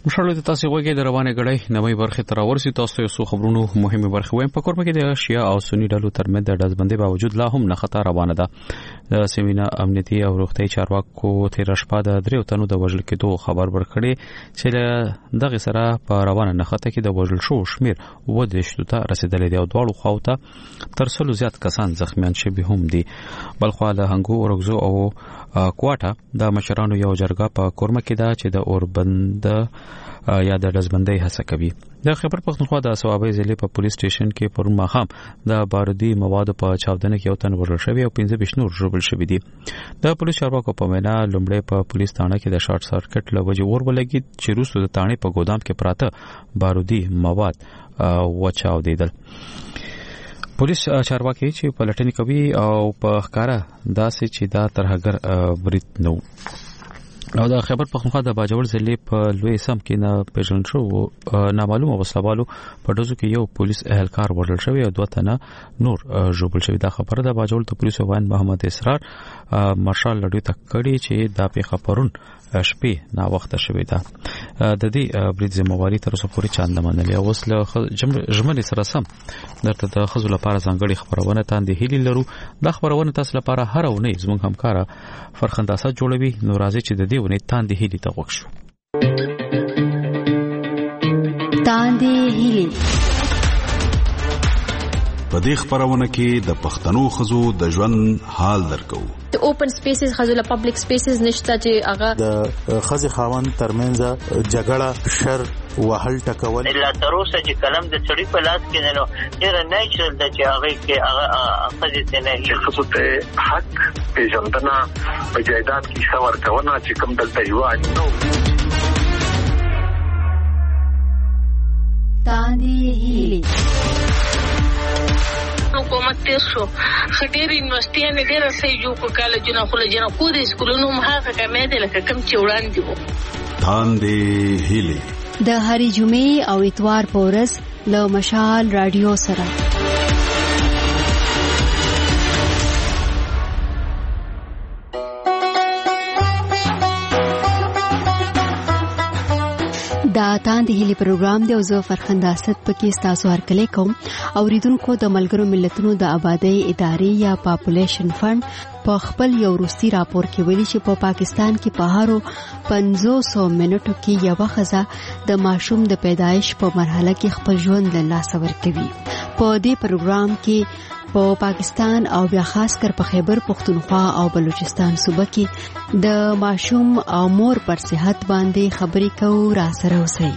مشاله تاسو وګورئ د روانه غړې نوې برخه تر ورسې تاسو یو څو خبرونو مهمه برخه وایم په کورمه کې د شیا او سنی ډلو ترمنځ د دزبندۍ باوجود لا هم نه خطر روانه ده د سیمینه امنیتي او روغتي چارواکو تیر شپه د دریو تنو د وژل کېدو خبر ورکړي چې دغه سره په روانه نه خطر کې د وژل شو شمیر ودشتو ته رسیدلې دی او دواړو خواوته تر څلو زیات کسان زخمیان شوي هم دي بلخو د هنګو اورګزو او کوټه د مشرانو یو جرګه په کورمه کې ده چې د اوربند یا د دزبندۍ هڅه کوي د خبر پښتونخوا د ثوابي ضلع په پولیس سټیشن کې پرون ماخام د بارودي موادو په چاودنه کې یو تن وژل شوی او 15 نور ژوبل شوی دي د پولیس چارواکو په وینا لومړی په پولیس تانه کې د شارټ سرکټ لوجه اور ولګي چې روسو د تانه په ګودام کې پراته بارودي مواد وچاودیدل پولیس چارواکي چې پلټنې کوي او په ښکارا داسې چې دا ترهګر بریټ نو او د خبر پښتونخوا د باجوړ ضلع په لوی سم کې نه پیژن شو نامعلومه وسلوالو په دزو کې یو پولیس اهلکار وژل شوی او دوه تنه نور ژوبل شوی دا خبره د باجوړ د پولیسو وان محمد اسرار مارشال لډوي تکړی چې دا په خبرون شپې نا وخت شوی دا د دې بریټ ذمہواری تر اوسه پورې چاند منلې او وسله جمل سره سم درته د خزو لپاره ځانګړي خبرونه تاندې هلي لرو د خبرونه تاسو لپاره هر اونۍ زموږ همکارا فرخنداسه جوړوي نو راځي چې د دې ونې تاندې هلي ته وښو تاندې هلي په دې خبرونه کې د پښتنو خزو د ژوند حال درکو د اوپن سپیسز خزو له پبلک سپیسز نشته چې هغه د خزي خاوند ترمنځ جګړه شر وهل ټکول الا تر اوسه چې کلم د چړې په لاس کې نه ډېر نیچرل د چې هغه کې هغه خزي ته نه خصوص ته حق پیژندنه په جایداد کې څور کونه چې کوم دلته یو نو تاندې هلي حکومت تیر شو خټیر یونیورسيټي نه ډېر صحیح جوړ کالجونه خلجونه کو د سکولونو مخه کمې دي لکه کم چې وړاندې وو تاندې هلي د هری جمعې او اتوار په ورځ له مشال رادیو سره دا تاندې هلي پروګرام دی او زه فرخنداست پکې تاسو هرکلی کوم اوریدونکو د ملګرو ملتونو د آبادی ادارې یا پاپولیشن فند په خپل یو روسي راپور کې ویلي چې په پاکستان کې په هارو 500 منټو کې یو ښځه د ماشوم د پیدایش په مرحله کې خپل ژوند له لاسه ورکوي په دې پروګرام کې په پاکستان او بیا خاص کر په خیبر پختونخوا او بلوچستان صوبه کې د ماشوم او مور پر صحت باندې خبرې کوو را سره اوسئ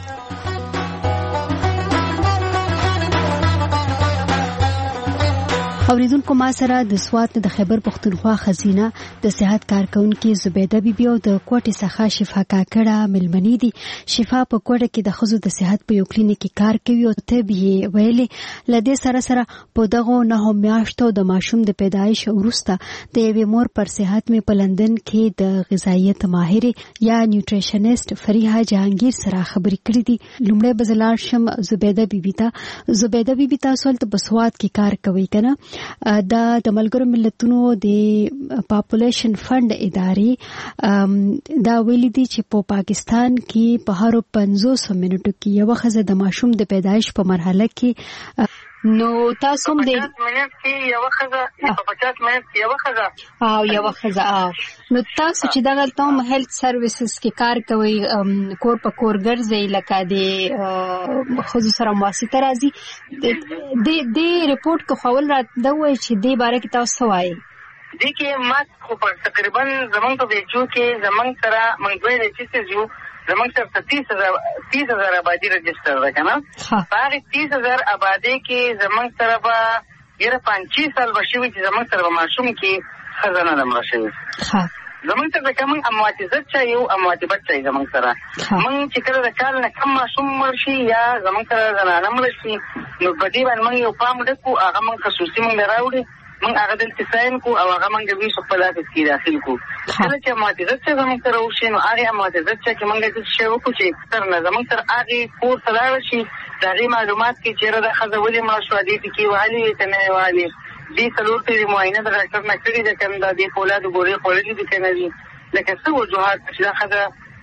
اوریدونکو ما سره د سوات د خیبر پختونخوا خزینه د صحت کارکونکو زبیده بیبي او د کوټې څخه شفا کاکړه ملمنې دي شفا په کوټه کې د خزو د صحت په یو کلینیک کې کار کوي او ته به ویلې لدې سره سره په دغه نه میاشتو د ماشوم د پیدایش وروسته د یوې مور پر صحت می په لندن کې د غذایت ماهر یا نیوټریشنست فریحه جهانگیر سره خبرې کړې دي لومړی بزلار شم زبیده بیبي تاسو ته په سوات کې کار کوي کنه دا د ملګرو ملتونو د پاپولیشن فند ادارې دا ویلي دي چې په پاکستان کې په هر 500 منټو کې یو ښځه د ماشوم د پیدایش په مرحله کې نو تاسو هم د 50 منټ کې یو ښځه په 50 منټ کې یو ښځه او یو ښځه نو تاسو چې دغه تم هیلث سرویسز کې کار کوي کور په کور ګرځي لکه د خصوصي سره مواسطه راځي د ریپورت کو خول را دوی چې د باره کې تاسو وایي د کې ما خو تقریبا زمونږ په ویچو کې زمونږ سره منځوي د چیز یو زمونږ سره 30,000 آبادی رجسٹر ده کنه هغه 30,000 آبادی کې زمونږ سره به یره 5 سال بشوي چې زمونږ سره ماشوم کې خزانه ده مرشي زمونږ سره کوم امواتیزت چایو امواتیبت چای زمونږ سره مونږ چې کله د کال نه کم ماشوم مرشي یا زمونږ سره زنانه مرشي نو په دې باندې مونږ یو پام وکړو هغه مونږ خصوصي مونږ راوړي من هغه دلته ساين کو او هغه منګه وی خپل افس کې داخل کو کله چې ماته زړه زمون سره وشي نو هغه ماته زړه چې منګه د شی وکړو چې تر نه زمون سره هغه کور سره شي دا معلومات کې چیرې د خزولې ما شو دي کې والی ته نه والی دې څلور ته معاینه د ډاکټر نه کړی د کنده دې فولاد ګوري خوري دي کنه دي لکه څه وجوهات چې دا خزه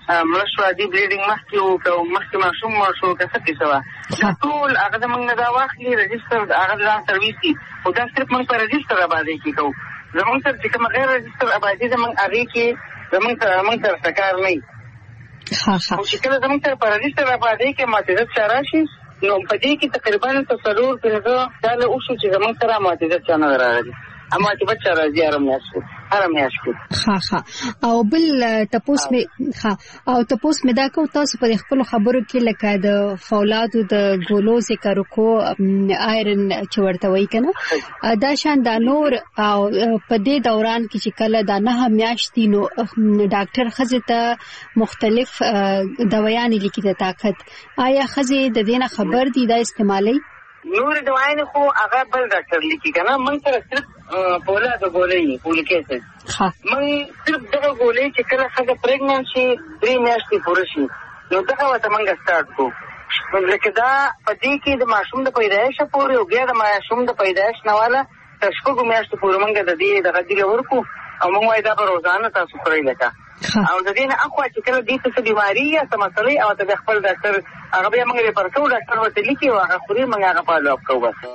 مشوا دی بلیډینګ مخکې ماشوم شو کڅه کې شو ټول هغه د موږ دا واخلي رجستر هغه د سرویس دي او دا صرف موږ په رجستر آبادی کې کوو زموږ سره چې کوم غیر رجستر آبادی زموږ هغه کې زموږ سره سکار نه او چې کله زموږ سره په رجستر آبادی کې معتزت شراشي نو په دې کې تقریبا تصور کړو دا له اوسو چې زموږ سره معتزت چانه راغلي اما چې بچا راځي آرام یاشکو او بل تاسو می دا کو تاسو په خپل خبرو کې لکه د فولادو د ګولو ذکر کو آیرن چورته وای کنه دا شان د نور او په دې دوران کې چې کله دا نه میاشتې نو ډاکټر خزه ته مختلف دوايان لیکي د طاقت آیا خزه د دینه خبر دي دا استعمالي نور دوايان خو هغه بل ډاکټر لیکي کنه موږ سره صرف پولا د ګولې پولیکیسز موږ صرف دغه ګولې چې کله څنګه پریګننټ شي 3 میاشتې پوره شي نو دغه وته موږ سٹارټ کوو لکه دا په دې کې د ماشوم د پیدایش پورې او بیا د ماشوم د پیدایش نواله تر شپږ میاشتې پورې موږ د دې دغه دی ورکو او موږ وایي دا په روزانه تاسو خوري لکه او د دې نه اخوا چې کله دې څه بیماری یا څه مسلې او د خپل ډاکټر هغه بیا موږ ریفر کوو ډاکټر ورته لیکي او هغه خوري موږ هغه فالو اپ کوو بس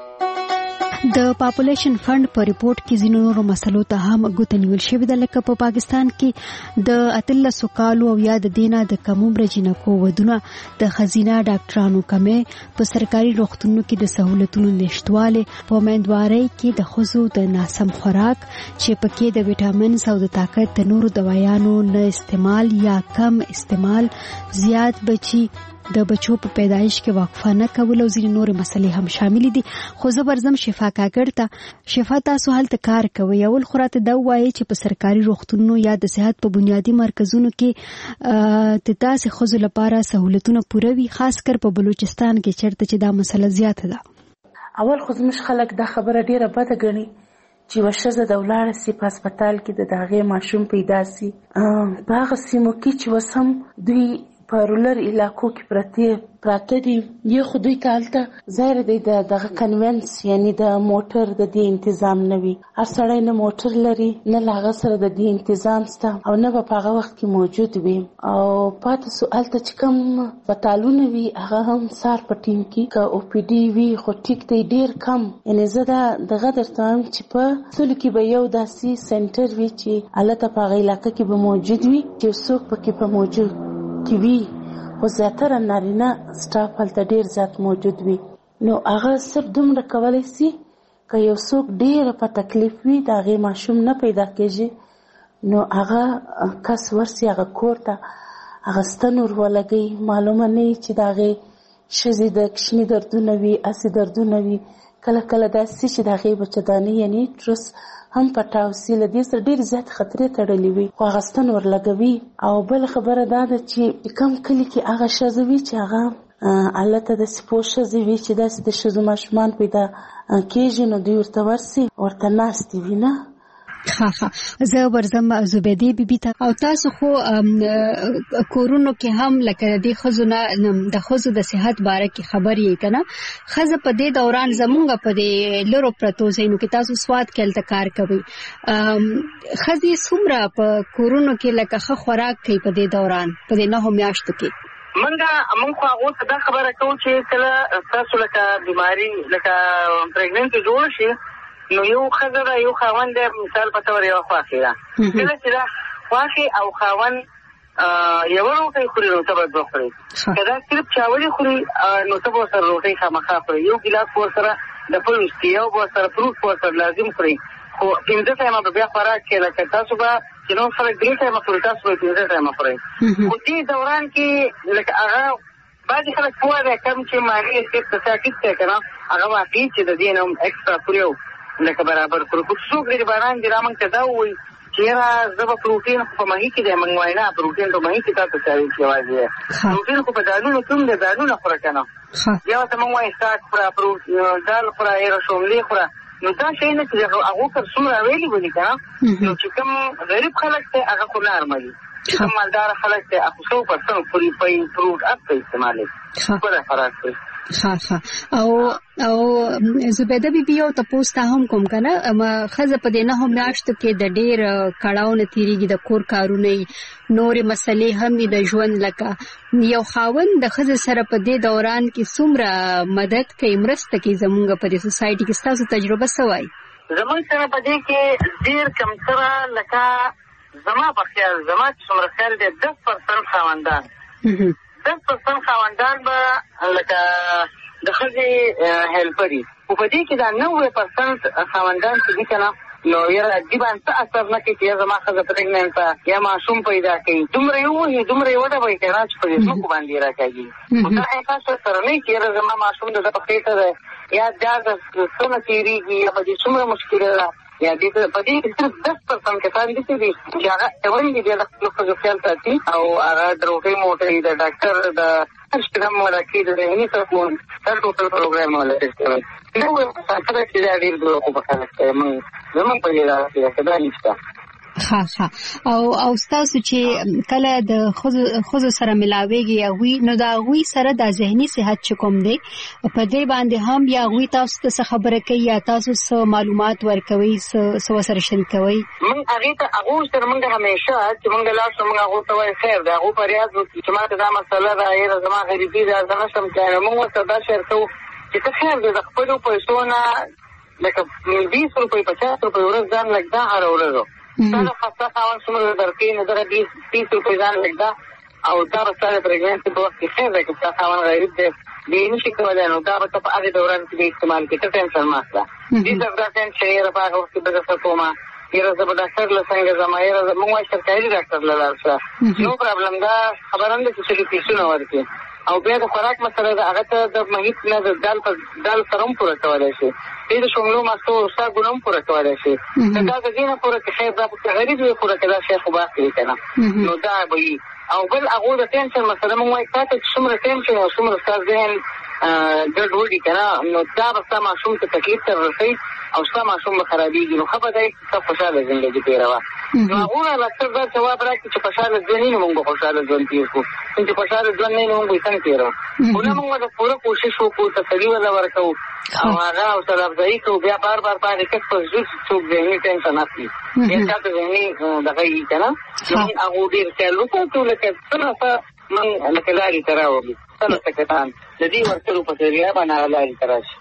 د پاپولیشن فند په ریپورت کې ځینو نورو مسلو ته هم ګوته نیول شوې ده لکه په پاکستان کې د 13 کالو او یا د دینه د کم عمر جنکو ودونه د خزینه ډاکټرانو کمې په سرکاري روغتونونو کې د سہولتونو نشټواله په مندواري کې د خزو د ناسم خوراک چې پکې د وټامینز او د طاقت د نورو دوايانو نه استعمال یا کم استعمال زیات بچي د بچو په پیدایش کې وقفه نه کول او ځینې نور مسلې هم شامل دي خو زبرزم شفا کاکړ ته شفا تاسو هلته کار کوي اول خراته دا وایي چې په سرکاري روغتونونو یا د صحت په بنیادی مرکزونو کې د تاسو خزو لپاره سہولتونه پوره وي خاص کر په بلوچستان کې چیرته چې دا مسله زیاته ده اول خو زموږ خلک دا خبره ډیره بده ګڼي چې وشزه د ولاړ سي په هسپتال کې د داغه ماشوم پیدا سي په هغه سیمو کې چې وسم دوی په رولر علاقو کې پراته دي یو خو دوی کالته ظاهر دی دغه کنوینس یعنی د موټر د دې تنظیم نه وي هر سړی نه موټر لري نه لاغه سره د دې تنظیم سته او نه په هغه وخت کې موجود وي او پاتې سوال ته چې کوم بتالونه وي هغه هم سار په ټیم کې که او پی ډي وي خو ټیک دی ډیر کم یعنی زه دغه درته وایم چې په سلو کې به یو داسې سنټر وي چې الته په هغه علاقه کې به موجود وي چې څوک پکې په موجود کی وی خو زیاتره نارینه سټاف هلته ډیر زیات موجود وي نو هغه صرف دومره کولی سي که یو څوک ډیر په تکلیف وي د هغې ماشوم نه پیدا کېږي نو هغه کس ورسي هغه کور ته هغه ستن ور ولګوي معلومه نه وي چې د هغې ښځې د کشمي دردونه وي اسې دردونه وي کله کله داسې چې د هغې بچهدانۍ یعنی ټرس هم پټاوسي له دې سره ډېر زیات خطرې تړلې وي خو هغه ستن ورلګوي او بل خبره دا ده چې کم کلي کې هغه ښځه وي چې هغه هلته داسې پوه ښځې وي چې داسې د ښځو ماشومان پیدا کېږي نو دوی ورته ورسي ورته ناستې وي نه زه ورزم زبیدی بیبی ته او تاسو خو کورونو کې هم لکه د خزو نه د خزو د صحت باره کې خبر یې کنه خزه په دې دوران زمونږ په دې لورو پرتو زینو کې تاسو سواد کېل کار کوي خزي څومره په کورونو کې لکه خوراک کوي په دې دوران په دې نه میاشتو کې موږ خو هغه ته خبره کوو چې کله تاسو لکه بیماری لکه پریګننټ جوړ شي نو یو خزه یو خاوند مثال په تور یو خواخي دا کله چې دا خواخي او خاوند یو روټي خوري نو ته به خوري کله صرف چاولي خوري نو ته به سره روټي خامخا خوري یو ګلاس ور سره د فروټ یو ور سره فروټ ور سره لازم خوري خو پنځه ټایمه بیا خوراک کې لکه تاسو به چې نو سره درې ټایمه خوري تاسو به پنځه ټایمه خوري خو دې دوران کې لکه هغه بعضې خلک پوه دی کم چې مالي صرف ساکت دی که نه هغه واقعي چې د دې نه هم اکسټرا خوري او لکه برابر کړو خو څوک غریبانان دي را موږ ته دا ووایي چې یاره زه به پروټین خو په ماهي کې دی موږ وایي نه پروټین په ماهي کې تاسو چاوي چې یوازې پروټین خو په دالونو کې هم دی دالونه خوره که نه بیا ورته موږ وایي ساک خوره دال خوره ایره شوملې خوره نو دا شی نه چې هغو تر څومره ویلي ولي که نه نو چې کوم غریب خلک دی هغه خو نارملي کوم مالدار خلک ته 100% پوری په امپرووډ اپ استعمالي په فرق کوي. او زبیده بیبي او تاسو ته هم کوم کنه خزه په دې نه هم ناشته کې د ډېر کړهو نتیریږي د کور کارونه نورې مسلې هم د ژوند لکه یو خاوند د خزه سره په دې دوران کې څومره مدد کوي مرسته کوي زموږ په دې سوسايټي کې تاسو تجربه سوای؟ زموږ سره په دې کې ډېر کم سره لکه زما په خیال زما څومره خیال دی 10% خاوندان 10% خاوندان به لکه د خځې هیلپري او په دې کې دا 90% خاوندان چې دي کنه نو یاره دې باندې اثر نه کوي چې زما خځه پرېګننټ یا ماشوم پیدا کوي دومره یو وړه وایي کنه چې په دې څوک باندې راکاږي او دا احساس سره نه چې زما ماشوم د په خېټه ده یا دا د څونه تیریږي یا په دې څومره مشکل ده یا دې په دې کې 10% کسان دي چې هغه اوري دي د خپل خپل ساتي او هغه دروغي موټري د ډاکټر د شپږم ولکې د هني سپون ټول پروګرام ولته نو تاسو ته چې دا ډیر دوه په خاله کې زمون په لاره کې دا نشته. او تاسو چې کله د خود سره ملاويږي او نو دا غوي سره د ذهني صحت چکم دی په دې باندې هم یا غوي تاسو ته خبره کوي یا تاسو سره معلومات ورکوي سو سره شریکوي؟ من هغه سره موږ همیشه چې موږ لا څو موږ هغه ته وایي خیر دا هغه پریاز چې ماته دا مسله دا یې زما غریبي دا زما سم چې موږ سره دا شریکو چې ته خیر د خپل پیسو نه لکه 20 روپۍ 50 روپۍ ورځ ځان لګدا هر ورځ دا خاصه خاون څومره درکې نه درې 20 روپۍ ځان لګدا او دا سره پرېګننټ په وخت کې خیر دی چې خاون غریب دی دې نشي کولای نو دا په هغه دوران کې استعمال کې ټینشن ماسته دې دا ټینشن یې راغلی او چې د سپوما یره زه به ډاکټر له څنګه زما یره موږ سرکاري ډاکټر له لارښه نو پرابلم دا خبرنده چې پیسونه ورکړي او بیا د خوراک مسله ده هغه ته د محیط نه د دال سرم پوره کولای شي دې شوملو ماسو ستا ګونم پوره کولای شي دا د دې نه پوره کې خیر دا په غریب یې پوره کړه شي خو باقي کنه نو دا به او بل هغه د ټینشن مسله موږ وایي تاسو څومره ټینشن او څومره ستاسو ذهن ګډوډي کنه نو دا به تاسو ماشوم ته تکلیف تر رسي او تاسو ماشوم به خرابېږي نو خبره ده چې خوشاله ژوند تیروه نو هغه لاستر دا جواب راکړي چې خوشاله ژوند نه موږ خوشاله ژوند تیرو چې خوشاله ژوند نه موږ څنګه تیرو ونه موږ د پوره کوشش وکړو تسلی ولا ورکو او هغه او سره ځای کو بیا بار پاره کې څه څوک دې ټینشن اخلي یا تاسو دې دغه یې کنه چې هغه دې چلو ته لکه څنګه من لکه لاري تراوي څنګه څنګه د دې ورته په ذریعہ باندې لاري تراشي.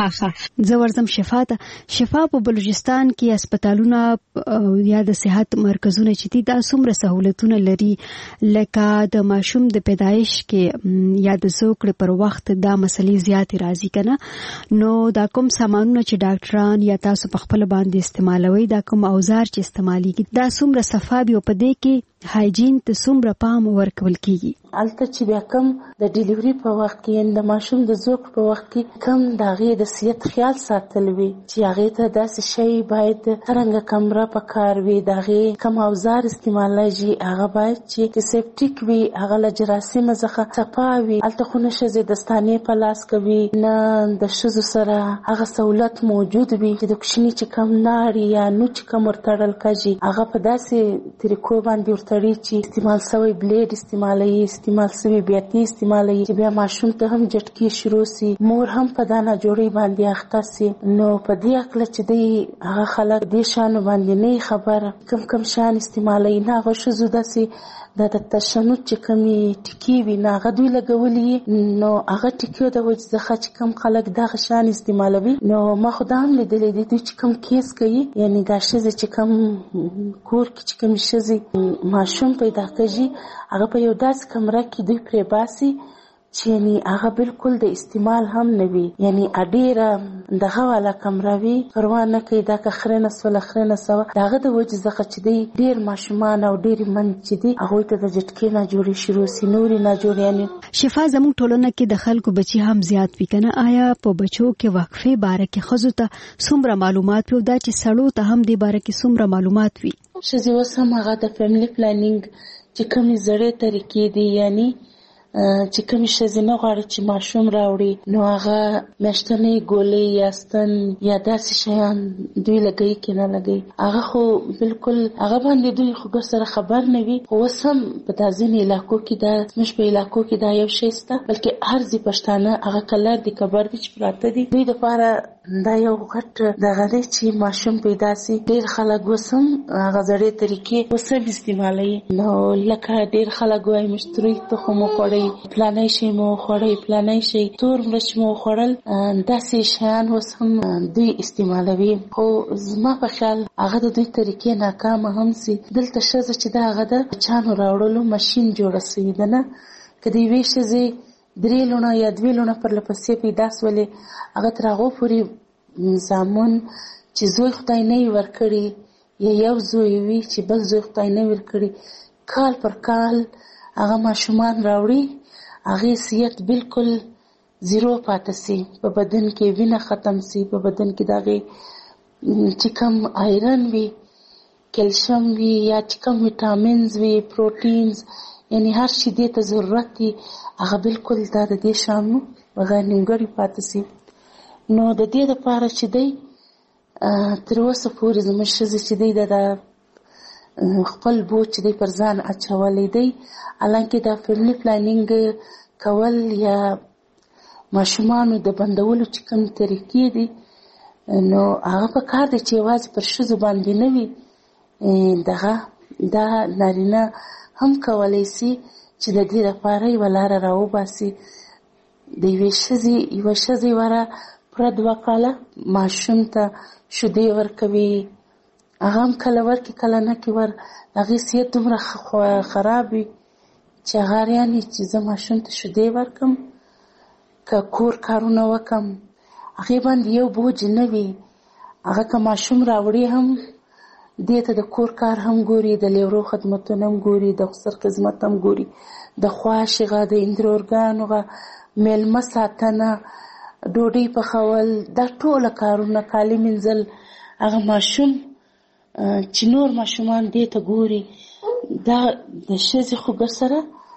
زه ورزم شفا په بلوچستان کې هسپتالونه یا د صحت مرکزونه چې دي دا څومره سہولتونه لري لکه د ماشوم د پیدایش کې یا د زوکړې پر وخت دا مسلې زیات راځي کنه نو دا کوم سامانونه چې ډاکټران یا تاسو په خپل باندې استعمالوي دا کوم اوزار چې استعماليږي دا څومره صفابي او په دې کې هایجین ته څومره پام ورکول کیږي؟ البته چې بیا کم د ډیلیوري په وخت کې د ماشوم د زوک په وخت کې کم داغه د صحت خیال ساتل وي چې هغه ته داسې شی باید څنګه کمره په کار وي داغه کم اوزار استعمالایږي هغه باید چې سیپټیک وي هغه له جراثیم څخه صفاوي البته خو نشه دستانه په لاس کوي نه د شذو سره هغه سہولت موجود وي چې د کوشنی چې کم ناری یا نو چې کم ورتړل کیږي هغه په داسې طریقو باندې ورتړي چې استعمال شوی بلیډ استعمال شوی بیاتی استعمالي چې بیا ماشوم ته هم جټکی شروع سي مور هم په دانا جوړي باندې اخته سي نو په دې اکل چې دی هغه خلک دې شان باندې نه خبر کم شان استعمالي نه غوښه زده سي د تشنج چې کمی ټکی وی نه غدوی لګولې نو هغه ټکیو د وځه چې کم خلک دا شان استعمالوي نو ما خدام لیدلې دي چې کم کیس کوي یعنی غاښه چې کم کور کې چې کم شزي ماشوم پیدا کوي هغه په یو داس کمره کې دوی پرې باسي چې یعنی هغه بالکل د استعمال هم نه وي یعنی اډیره دغه والا کمره وي پروا نه کوي دا که خرنه سو داغه د وجه زخه چې دی ډیر ماشومان او ډیر من چې دی هغه ته د جټکې نه جوړي شروع سي نوري نه جوړي یعنی شفا زموږ ټولنه کې د خلکو بچي هم زیات وي کنه آیا په بچو کې وقفه باره کې خزو ته څومره معلومات وي دا چې سړو ته هم د باره کې څومره معلومات وي شزي وسم هغه د فیملی پلانینګ چې کومې زړې طریقې دي یعنی چې کوم ښځې نه غواړي چې ماشوم راوړي نو هغه میاشتنۍ ګولۍ یا ستن یا داسې شیان دوی لګوي کې نه لګوي. هغه خو بالکل هغه باندې دوی خو سره خبر نه وي. اوس هم په دا ځینې علاقو کې دا زموږ په علاقو کې دا یو شی شته، بلکې هر ځای پښتانه هغه کلر دي کبر دي چې پراته دي. دوی دپاره دا یو غټ دغه دی چې ماشوم پیدا سي. ډېر خلک اوس هم هغه زړې طریقې اوس هم استعمالوي. نو لکه ډېر خلک وایي موږ تروی تخم وخوړی، پلانی شی مو وخوړی، پلانی شی تور مرچ مو وخوړل، داسې شیان اوس هم دوی استعمالوي. خو زما په خیال هغه د دوی طریقې ناکامه هم سي. دلته ښځه چې دا هغه د بچیانو راوړلو ماشین جوړه سوې ده نه، که د یوې ښځې 3 لوڼه یا 2 لوڼه پرلپسې پیدا سولې، هغه تر هغو پورې زامن چې زوی خدای نه وي ورکړي یا یو زوی وي چې بل زوی خدای نه وي ورکړي، کال پر کال هغه ماشومان راوړي، هغې صحت بالکل 0 پاتې سي، په بدن کې وینه ختم سي، په بدن کې د هغې چې کوم آیرن وي، کیلشیم وي یا چې کوم ویټامینز وي، پروټینز، یعنی هر شي دې ته ضرورت دي هغه بالکل دا د دې شانو بغیر نیمګړي پاتې سي. نو د دې دپاره چې دی تر اوسه پورې زموږ ښځې چې دی د خپل بوج چې دی پر ځان اچولی دی، حالانکې دا فیملي پلانینګ کول یا ماشومانو د بندولو چې کوم طریقې دي نو هغه په کار دی چې یوازې پر ښځو باندې نه وي، دغه دا نارینه هم کولی سي چې د دې لپاره یوه لاره راوباسي. د یوه ښځې وره پوره 2 کاله ماشوم ته شیدې ورکوي، هغه هم کله ورکړي کله نه کړي ور، هغې صحت دومره خراب وي چې هغه یعنې چې زه ماشوم ته شیدې ورکړم که کور کارونه وکړم هغې باندې یو بوج نه وي. هغه که ماشوم راوړي هم دې ته د کور کار هم ګوري، د لیورو خدمتونه هم ګوري، د خسر خدمت هم ګوري، د خواشغه، د اندرورګانو میلمه ساتنه، ډوډۍ پخول، دا ټوله کارونه، کالي مینځل. هغه ماشوم چې نور ماشومان دې ته ګوري، دا د ښځې خو سره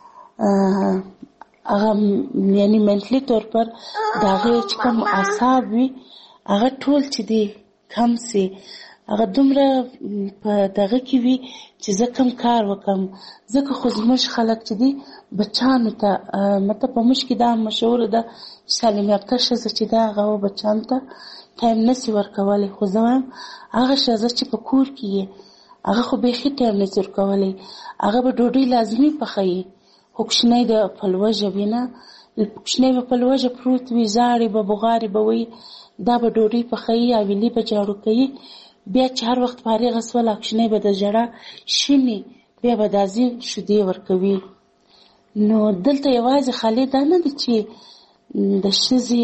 هغه یعنی منټلي طور پر د هغې چې کوم اعصاب وي هغه ټول چې دی کم سي، هغه دومره په دغه کې وي چې زه کوم کار وکړم. ځکه خو زموږ خلک چې دي بچیانو ته مطلب په موږ کې دا مشهوره ده سالم یافته ښځه چې ده هغه بچیانو ته ټایم نسي ورکولی. خو زه وایم هغه ښځه چې په کور کې یې هغه خو بیخي ټایم نسي ورکولی، هغه به ډوډۍ لازمي پخوي، خو کوچنی د پلوژه وي نه، کوچنی به پلوژه پروت وي، زاړې به بغارې به وي، دا به ډوډۍ پخوي، حویلي به جاړو کوي، بیا چې هر وخت فارغه سوله کوچنی به د ژړا شیني، بیا به داسې شیدې ورکوي. نو دلته یوازې خالي دا نه دي چې د ښځې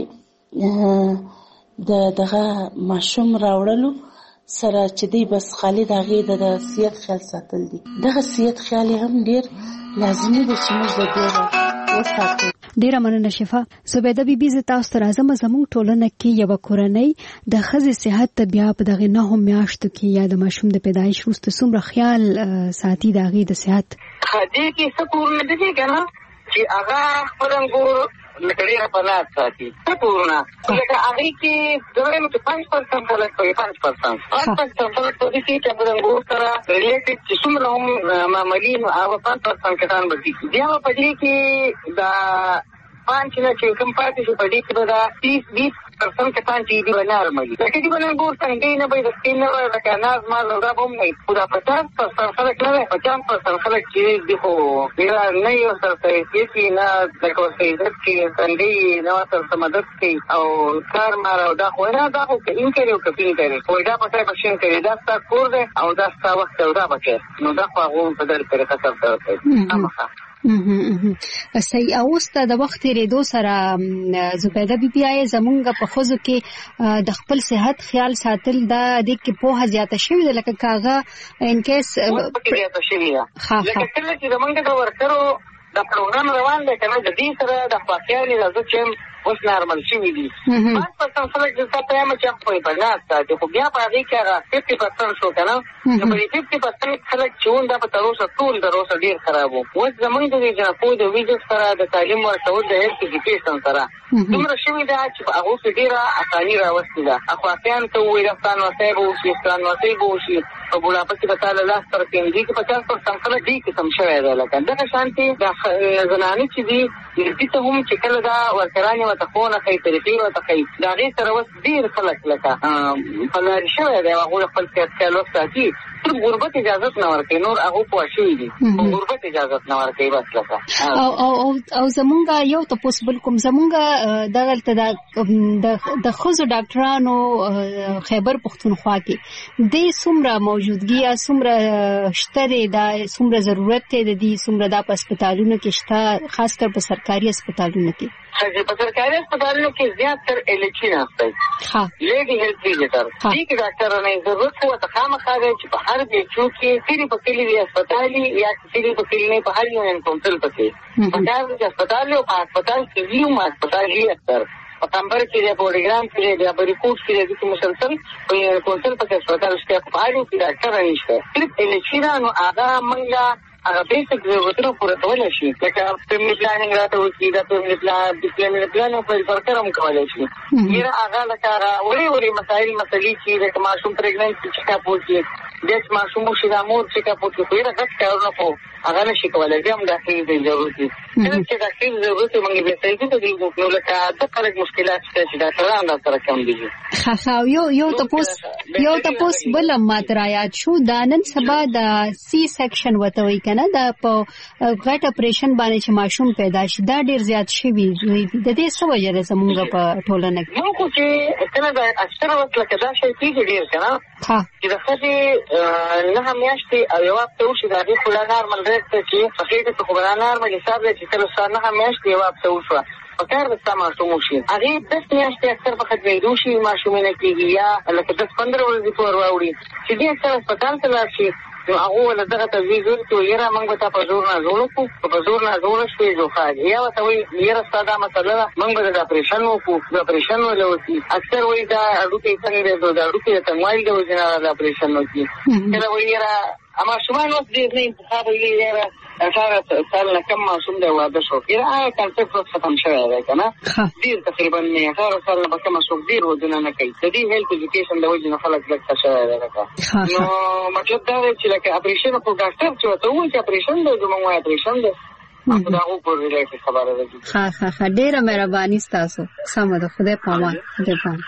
د دغه ماشوم راوړلو سره چې دی بس خالي د هغې د صحت خیال ساتل دي، دغه صحت خیال هم ډېر لازمي دی چې موږ د دې وساتو. ډیره مننه شفا. زبیده بیبي زه تاسو ته راځم. زموږ ټولنه کې یوه کورنۍ د ښځې صحت ته بیا په دغې 9 میاشتو کې یا د ماشوم د پیدایش وروسته څومره خیال ساتي د هغې د صحت؟ دې کې څه کورونه دي که نه چې هغه خپل انګور لکه ډېره په لاس ساتي. څه کورونه لکه هغې کې زه وایم چې 5% خلک کوي، 5% خلک په دې کې چې خپل انګور سره ریلیټډ چې څومره هم معمولي نو هغه 5% کسان به دي. بیا به په دې کې د پانچ نه چې کوم پاتې شي په دې کې به دا 30-20% کسان چې دي به نارملي، لکه دې به انګور څنګه نه به د سپین نه وي، لکه اناز مال او دا به هم نه وي. خو دا 50% خلک نه وي، 50% خلک چې دي خو نه یې ورسره سرحیثیت وي، نه لکه ورسره عزت کوي، څنډې نه ورسره مدد کوي او کار مار او دا خو نه، دا خو کین کوي او کپین کوي، خو دا په ځای بشین کوي، دا ستا کور دی او دا ستا وخت او دا بچی، نو دا خو هغو په دغه طریقه سره کوي. صحیح. اوس ته د وخت تېرېدو سره زبیده بیبي زمونږ په ښځو کې د خپل صحت خیال ساتل دا دې کې پوهه زیاته شوې ده، لکه که هغه انکیس زیاته شوې ده، لکه کله چې زمونږ د ورکرو د پروګرام روان دی که نه، د دې سره د خواښیانې زه چې اوس نارمل شوي دي 5% خلک د څه په ما چې په بناسته چې خو بیا په هغه کې هغه 50% شو کنه نو په 50% خلک چې دا په تاسو ټول دروسه ډیر خراب وو اوس زمونږ د جنپو د ویزه سره د تعلیم ورکول د هیلث ایجوکیشن سره دومره شوي ده چې په هغه کې ډیره اساني راوستي ده اخواتیان ته وایي افغان وسایب او شیستان وسایب او شي په بولاپه کې په تعالی لاس تر کې دي چې 50% خلک دي کې سم شوی ده لکه دا شانتي د زنانه چې دي دې ته هم چې کله دا ورکرانه وتخونه کوي طریقې وتخي دا غي سره وس ډیر خلک لکه په لار شوی ده هغه خپل کېلو ساتي غربت اجازه نه ورکوي نور هغه پوښي دي غربت اجازه نه ورکوي بس لکه او زمونږ یو تاسو بل کوم زمونږ دغه د خوځو ډاکټرانو خیبر پختونخوا کې د سمره موجودګي یا سمره شته د سمره ضرورت ته د دې سمره د هسپتالونو کې شته خاص کر په سرکاري هسپتالونو کې په سرکاري هسپتالونو کې زیاتره الچین هسته ها لیډي هیلث ویزیټر دې کې ډاکټر نه ضرورت هو ته خامخا چې په هر بیچو کې سری په کلی وی هسپتالي یا سری په کلی نه په هر یو کونسل پکې په دا هسپتال او هسپتال کې یو هسپتال هي اکثر په کمبر کې د پروګرام کې د بریکوټ کې د مسلسل په کونسل په هسپتال کې په هر یو کې ډاکټر نشته صرف الچین نو هغه منګه هغه بیسیک ضرورتونه پوره کولای شي لکه فیملی پلانینګ راته وکړي دا فیملی پلان په پرکرم کولای شي میرا هغه لکه وړي مسائل چې د ماشوم پریګننټ چې کا پوښي د ماشوم شي د مور چې کا پوښي خو راځي کارونه کوو هغه نشي کولای هم داخلي دی ضروري چې داخلي ضرورت موږ به څه دې نو لکه د خلک مشکلات چې دا ترانه سره کم دي یو تاسو بل ماترایات شو د نن سبا د سی سیکشن وتوي کنه دا په غټ اپریشن باندې چې ماشوم پیدا شي دا ډیر زیات شي وي د دې څه وجه ده زموږ په ټولنه کې نو چې کله دا اکثر وخت لکه دا شي ډیر کنه چې د خځې نه همیاشتي او یو وخت وشي دا د خلانار نارمل ریټ چې په دې کې خبرانه نارمل حساب دی چې کله سره نه همیاشتي یو وخت وشو فکر د سماشوم شي هغه د میاشتې اکثر په خدای دوشي ماشومونه کېږي یا لکه 10-15 ورځې پور واوړي چې دې اکثر هسپتال ته لاړ شي نو هغه ول دغه تجویز ورته یره موږ ته په زور نه زولو په زور نه زول شي جوخاج یا وته وی یره ساده مسله موږ د اپریشن وکړو د اپریشن ولوسی اکثر وی دا اډوکې څنګه د اډوکې ته موایل د وجنه د اپریشن وکړي کله وی یره اما شومان وخت دې نه انتخاب یې 18 سال نه کم ماشوم دی واده شو یره کنسپټ ختم شوی دی کنه ډیر تقریبا 18 سال نه کم ماشوم ډیر ودونه نه کوي د دې هیلث ایجوکیشن د وجنه خلک لکه شوی دی نو مطلب دا چې لکه اپریشن په ډاکټر چې وته وایي چې اپریشن دی زموږ اپریشن دی دا او په ریلیټ خبره ده ها ډیره مهرباني تاسو سم ده خدای پامان دې پام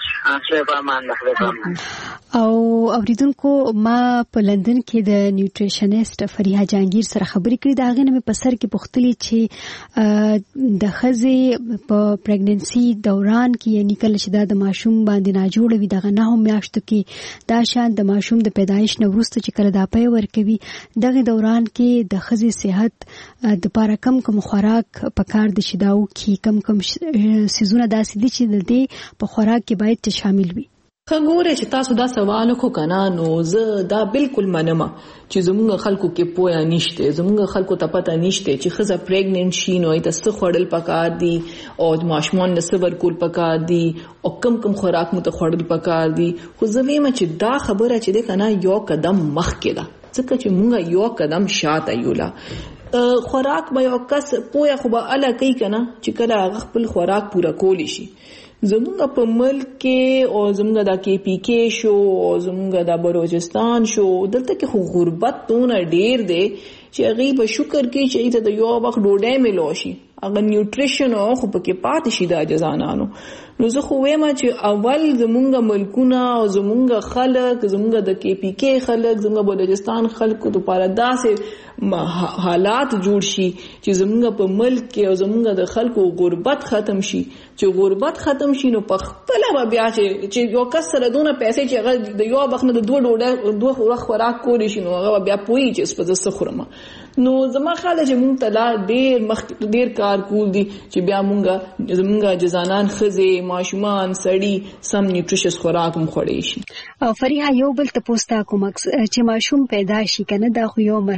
او اوریدونکو ما په لندن کې د نیوټریشنست فریحه جهانگیر سره خبرې کړې دا غنه په سر کې پختلې چې د خزې په پریګننسي دوران کې یعنی کله چې د ماشوم باندې ناجوړ وي دغه نه هم میاشتو کې دا شان د ماشوم د پیدایش نه وروسته چې کله دا پي ورکوي دغه دوران کې د خزې صحت د لپاره کم خوراک پکار دي چې داو کې کم سيزونه داسې دي چې د دې په خوراک کې باید شامل وي خګوره چې تاسو دا سوال کو کنه نو زه دا بالکل منم چې زموږ خلکو کې پویا نشته زموږ خلکو ته پته نشته چې خزه پریګننټ شي نو ایت څه خړل پکار دي او ماشومان د صبر کول پکار دي او کم خوراک مت خړل پکار دي خو زه ویم چې دا خبره چې ده کنه یو قدم مخکې ده ځکه چې موږ یو قدم شاته یولا خوراک به یو کس پویا خو به اله کوي کنه چې کله خپل خوراک پورا کولی شي زمونږ په ملک کې او زمونږ د کې پی کې شو او زمونږ د بلوچستان شو دلته کې خو غربت تونه ډیر دی چې هغه په شکر کې چې د یو وخت ډوډۍ ملو شي هغه نیوټریشن او خو پکې پاتې شي د جزانانو نو زه خو وایم چې اول زمونږ ملکونه او زمونږ خلک زمونږ د کې پی کې خلک زمونږ بلوچستان خلکو لپاره داسې حالات جوړ شي چې زمونږ په ملک کې او زمونږ د خلکو غربت ختم شي چې غربت ختم شي نو په خپل بیا چې یو کس سره دونه پیسې چې هغه د یو بخنه د دوه خوراک کولی شي نو هغه بیا پوي چې سپه زه خورم نو زما خیال چې مونږ ته ډیر کار کول دي چې بیا مونږ زمونږ جزانان خزه ماشومان سړی سم نیوټریشس خوراک مخوري شي او فریحه یو بل ته پوسټا کوم چې ماشوم پیدا شي کنه دا خو یو مرحله ده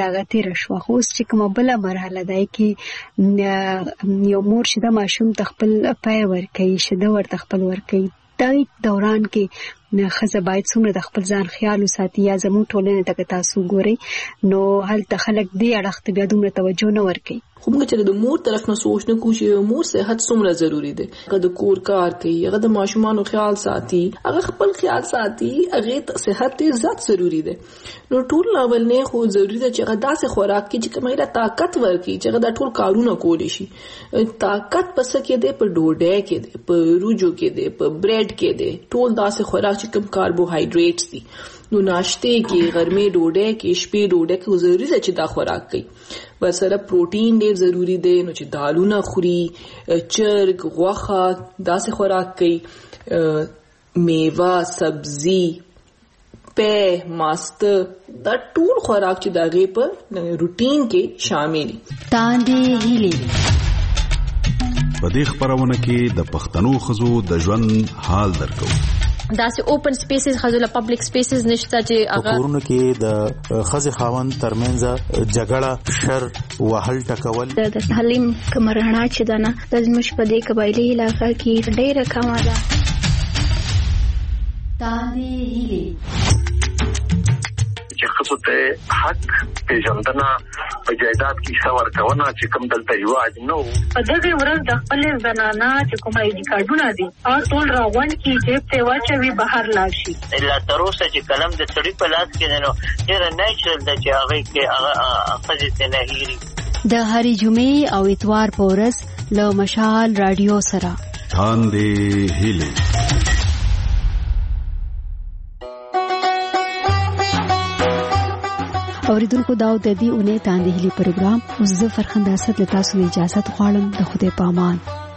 هغه تیر شو. خو اوس چې کومه بل مرحله ده کې یو مور شیده ماشوم تخپل پای ورکوي، شیده ورته خپل ورکوي، دای دوران کې خزه باید څومره د خپل ځان خیال وساتي. یا زموږ ټولنه ته تاسو ګورئ نو هلته خلک دې اړخ ته بیا دومره توجه نه ورکوي. خو موږ چې د مور طرف نه سوچ نه کوو چې مور صحت څومره ضروری دی، هغه د کور کار کوي، هغه د ماشومانو خیال ساتي، هغه خپل خیال ساتي، هغه صحت ډېر زیات ضروری دی. نو ټول اول نه خو ضروری ده چې هغه داسې خوراک کې چې کومه طاقت ورکړي چې هغه د ټول کارونه کولی شي. طاقت پس کې دی په ډوډۍ کې دی، په روجو کې دی، په بریډ کې دی، ټول داسې خوراک چې کوم کاربوهایډریټس دي. نو ناشته کې، غرمې ډوډۍ کې، شپې ډوډۍ کې ضروری ده چې دا خوراک کوي. ورسره پروتین ډېر ضروری دی، نو چې دالونه خوري، چرګ، غوښه، داسې خوراک کوي، میوه، سبزي، پې، ماسته، دا ټول خوراک چې داغه په روټین کې شامل دي. تاندې هیلې په دې خبرونه کې د پښتنو خزو د ژوند حال درکو. داسې اوپن سپیسز خزله پبلک سپیسز نشته چې هغه کورونه کې د خزې خاوند ترمنځ جګړه، شر، وهل ټکول. د تعلیم کمرهڼه چې دنه د زموږ په دې قبایلی علاقې کې ډېره کمه ده. تاندې هیلې چې خصوص ته حق پیژندنه په جایداد کې څور کونه چې کوم دلته یواج نو په دغه ورځ د خپل زنانه چې کومه ایډي کارډونه دي او ټول راغون کې چې په واچوي بهر لاړ شي. الا تر اوسه چې کلم د سړي په لاس کې نه ډېر نېچرل د چې هغه کې هغه خځې نه هېري. د هرې جمعې او اتوار په ورځ له مشال رادیو سره تاندې هیلې. اوریدونکو دا د دې اونۍ تاندې هیلې پروګرام اوس زه فرخنده اسد له تاسو اجازه غواړم. د خدای په امان.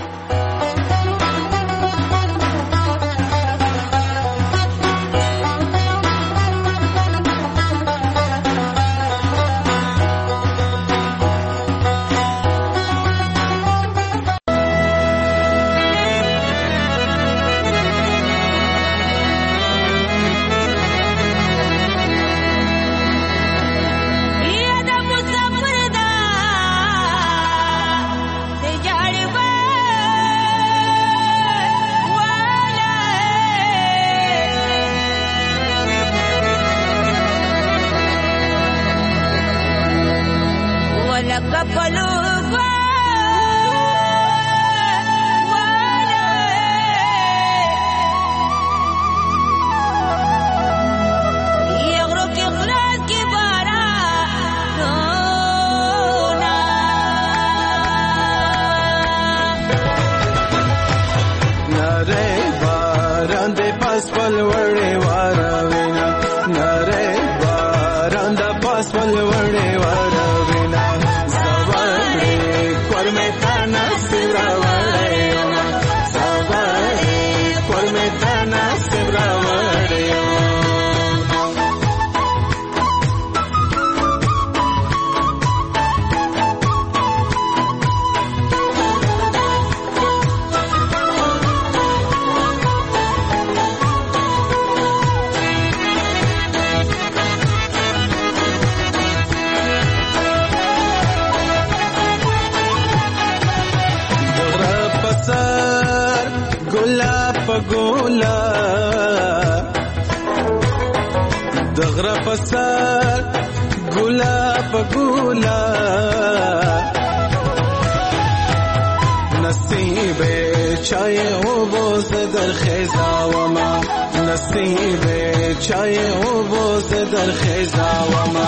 دغره پسر ګلاب ګولا نصیب چای او بوز در خزا وما نصیب چای او بوز در خزا وما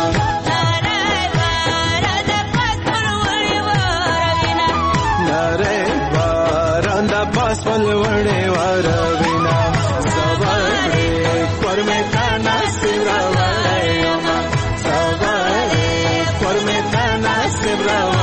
ناره باران دا پاس ول وړې وروینا سواره کورمه کانا سیرا وړې ما سواره کورمه کانا سیرا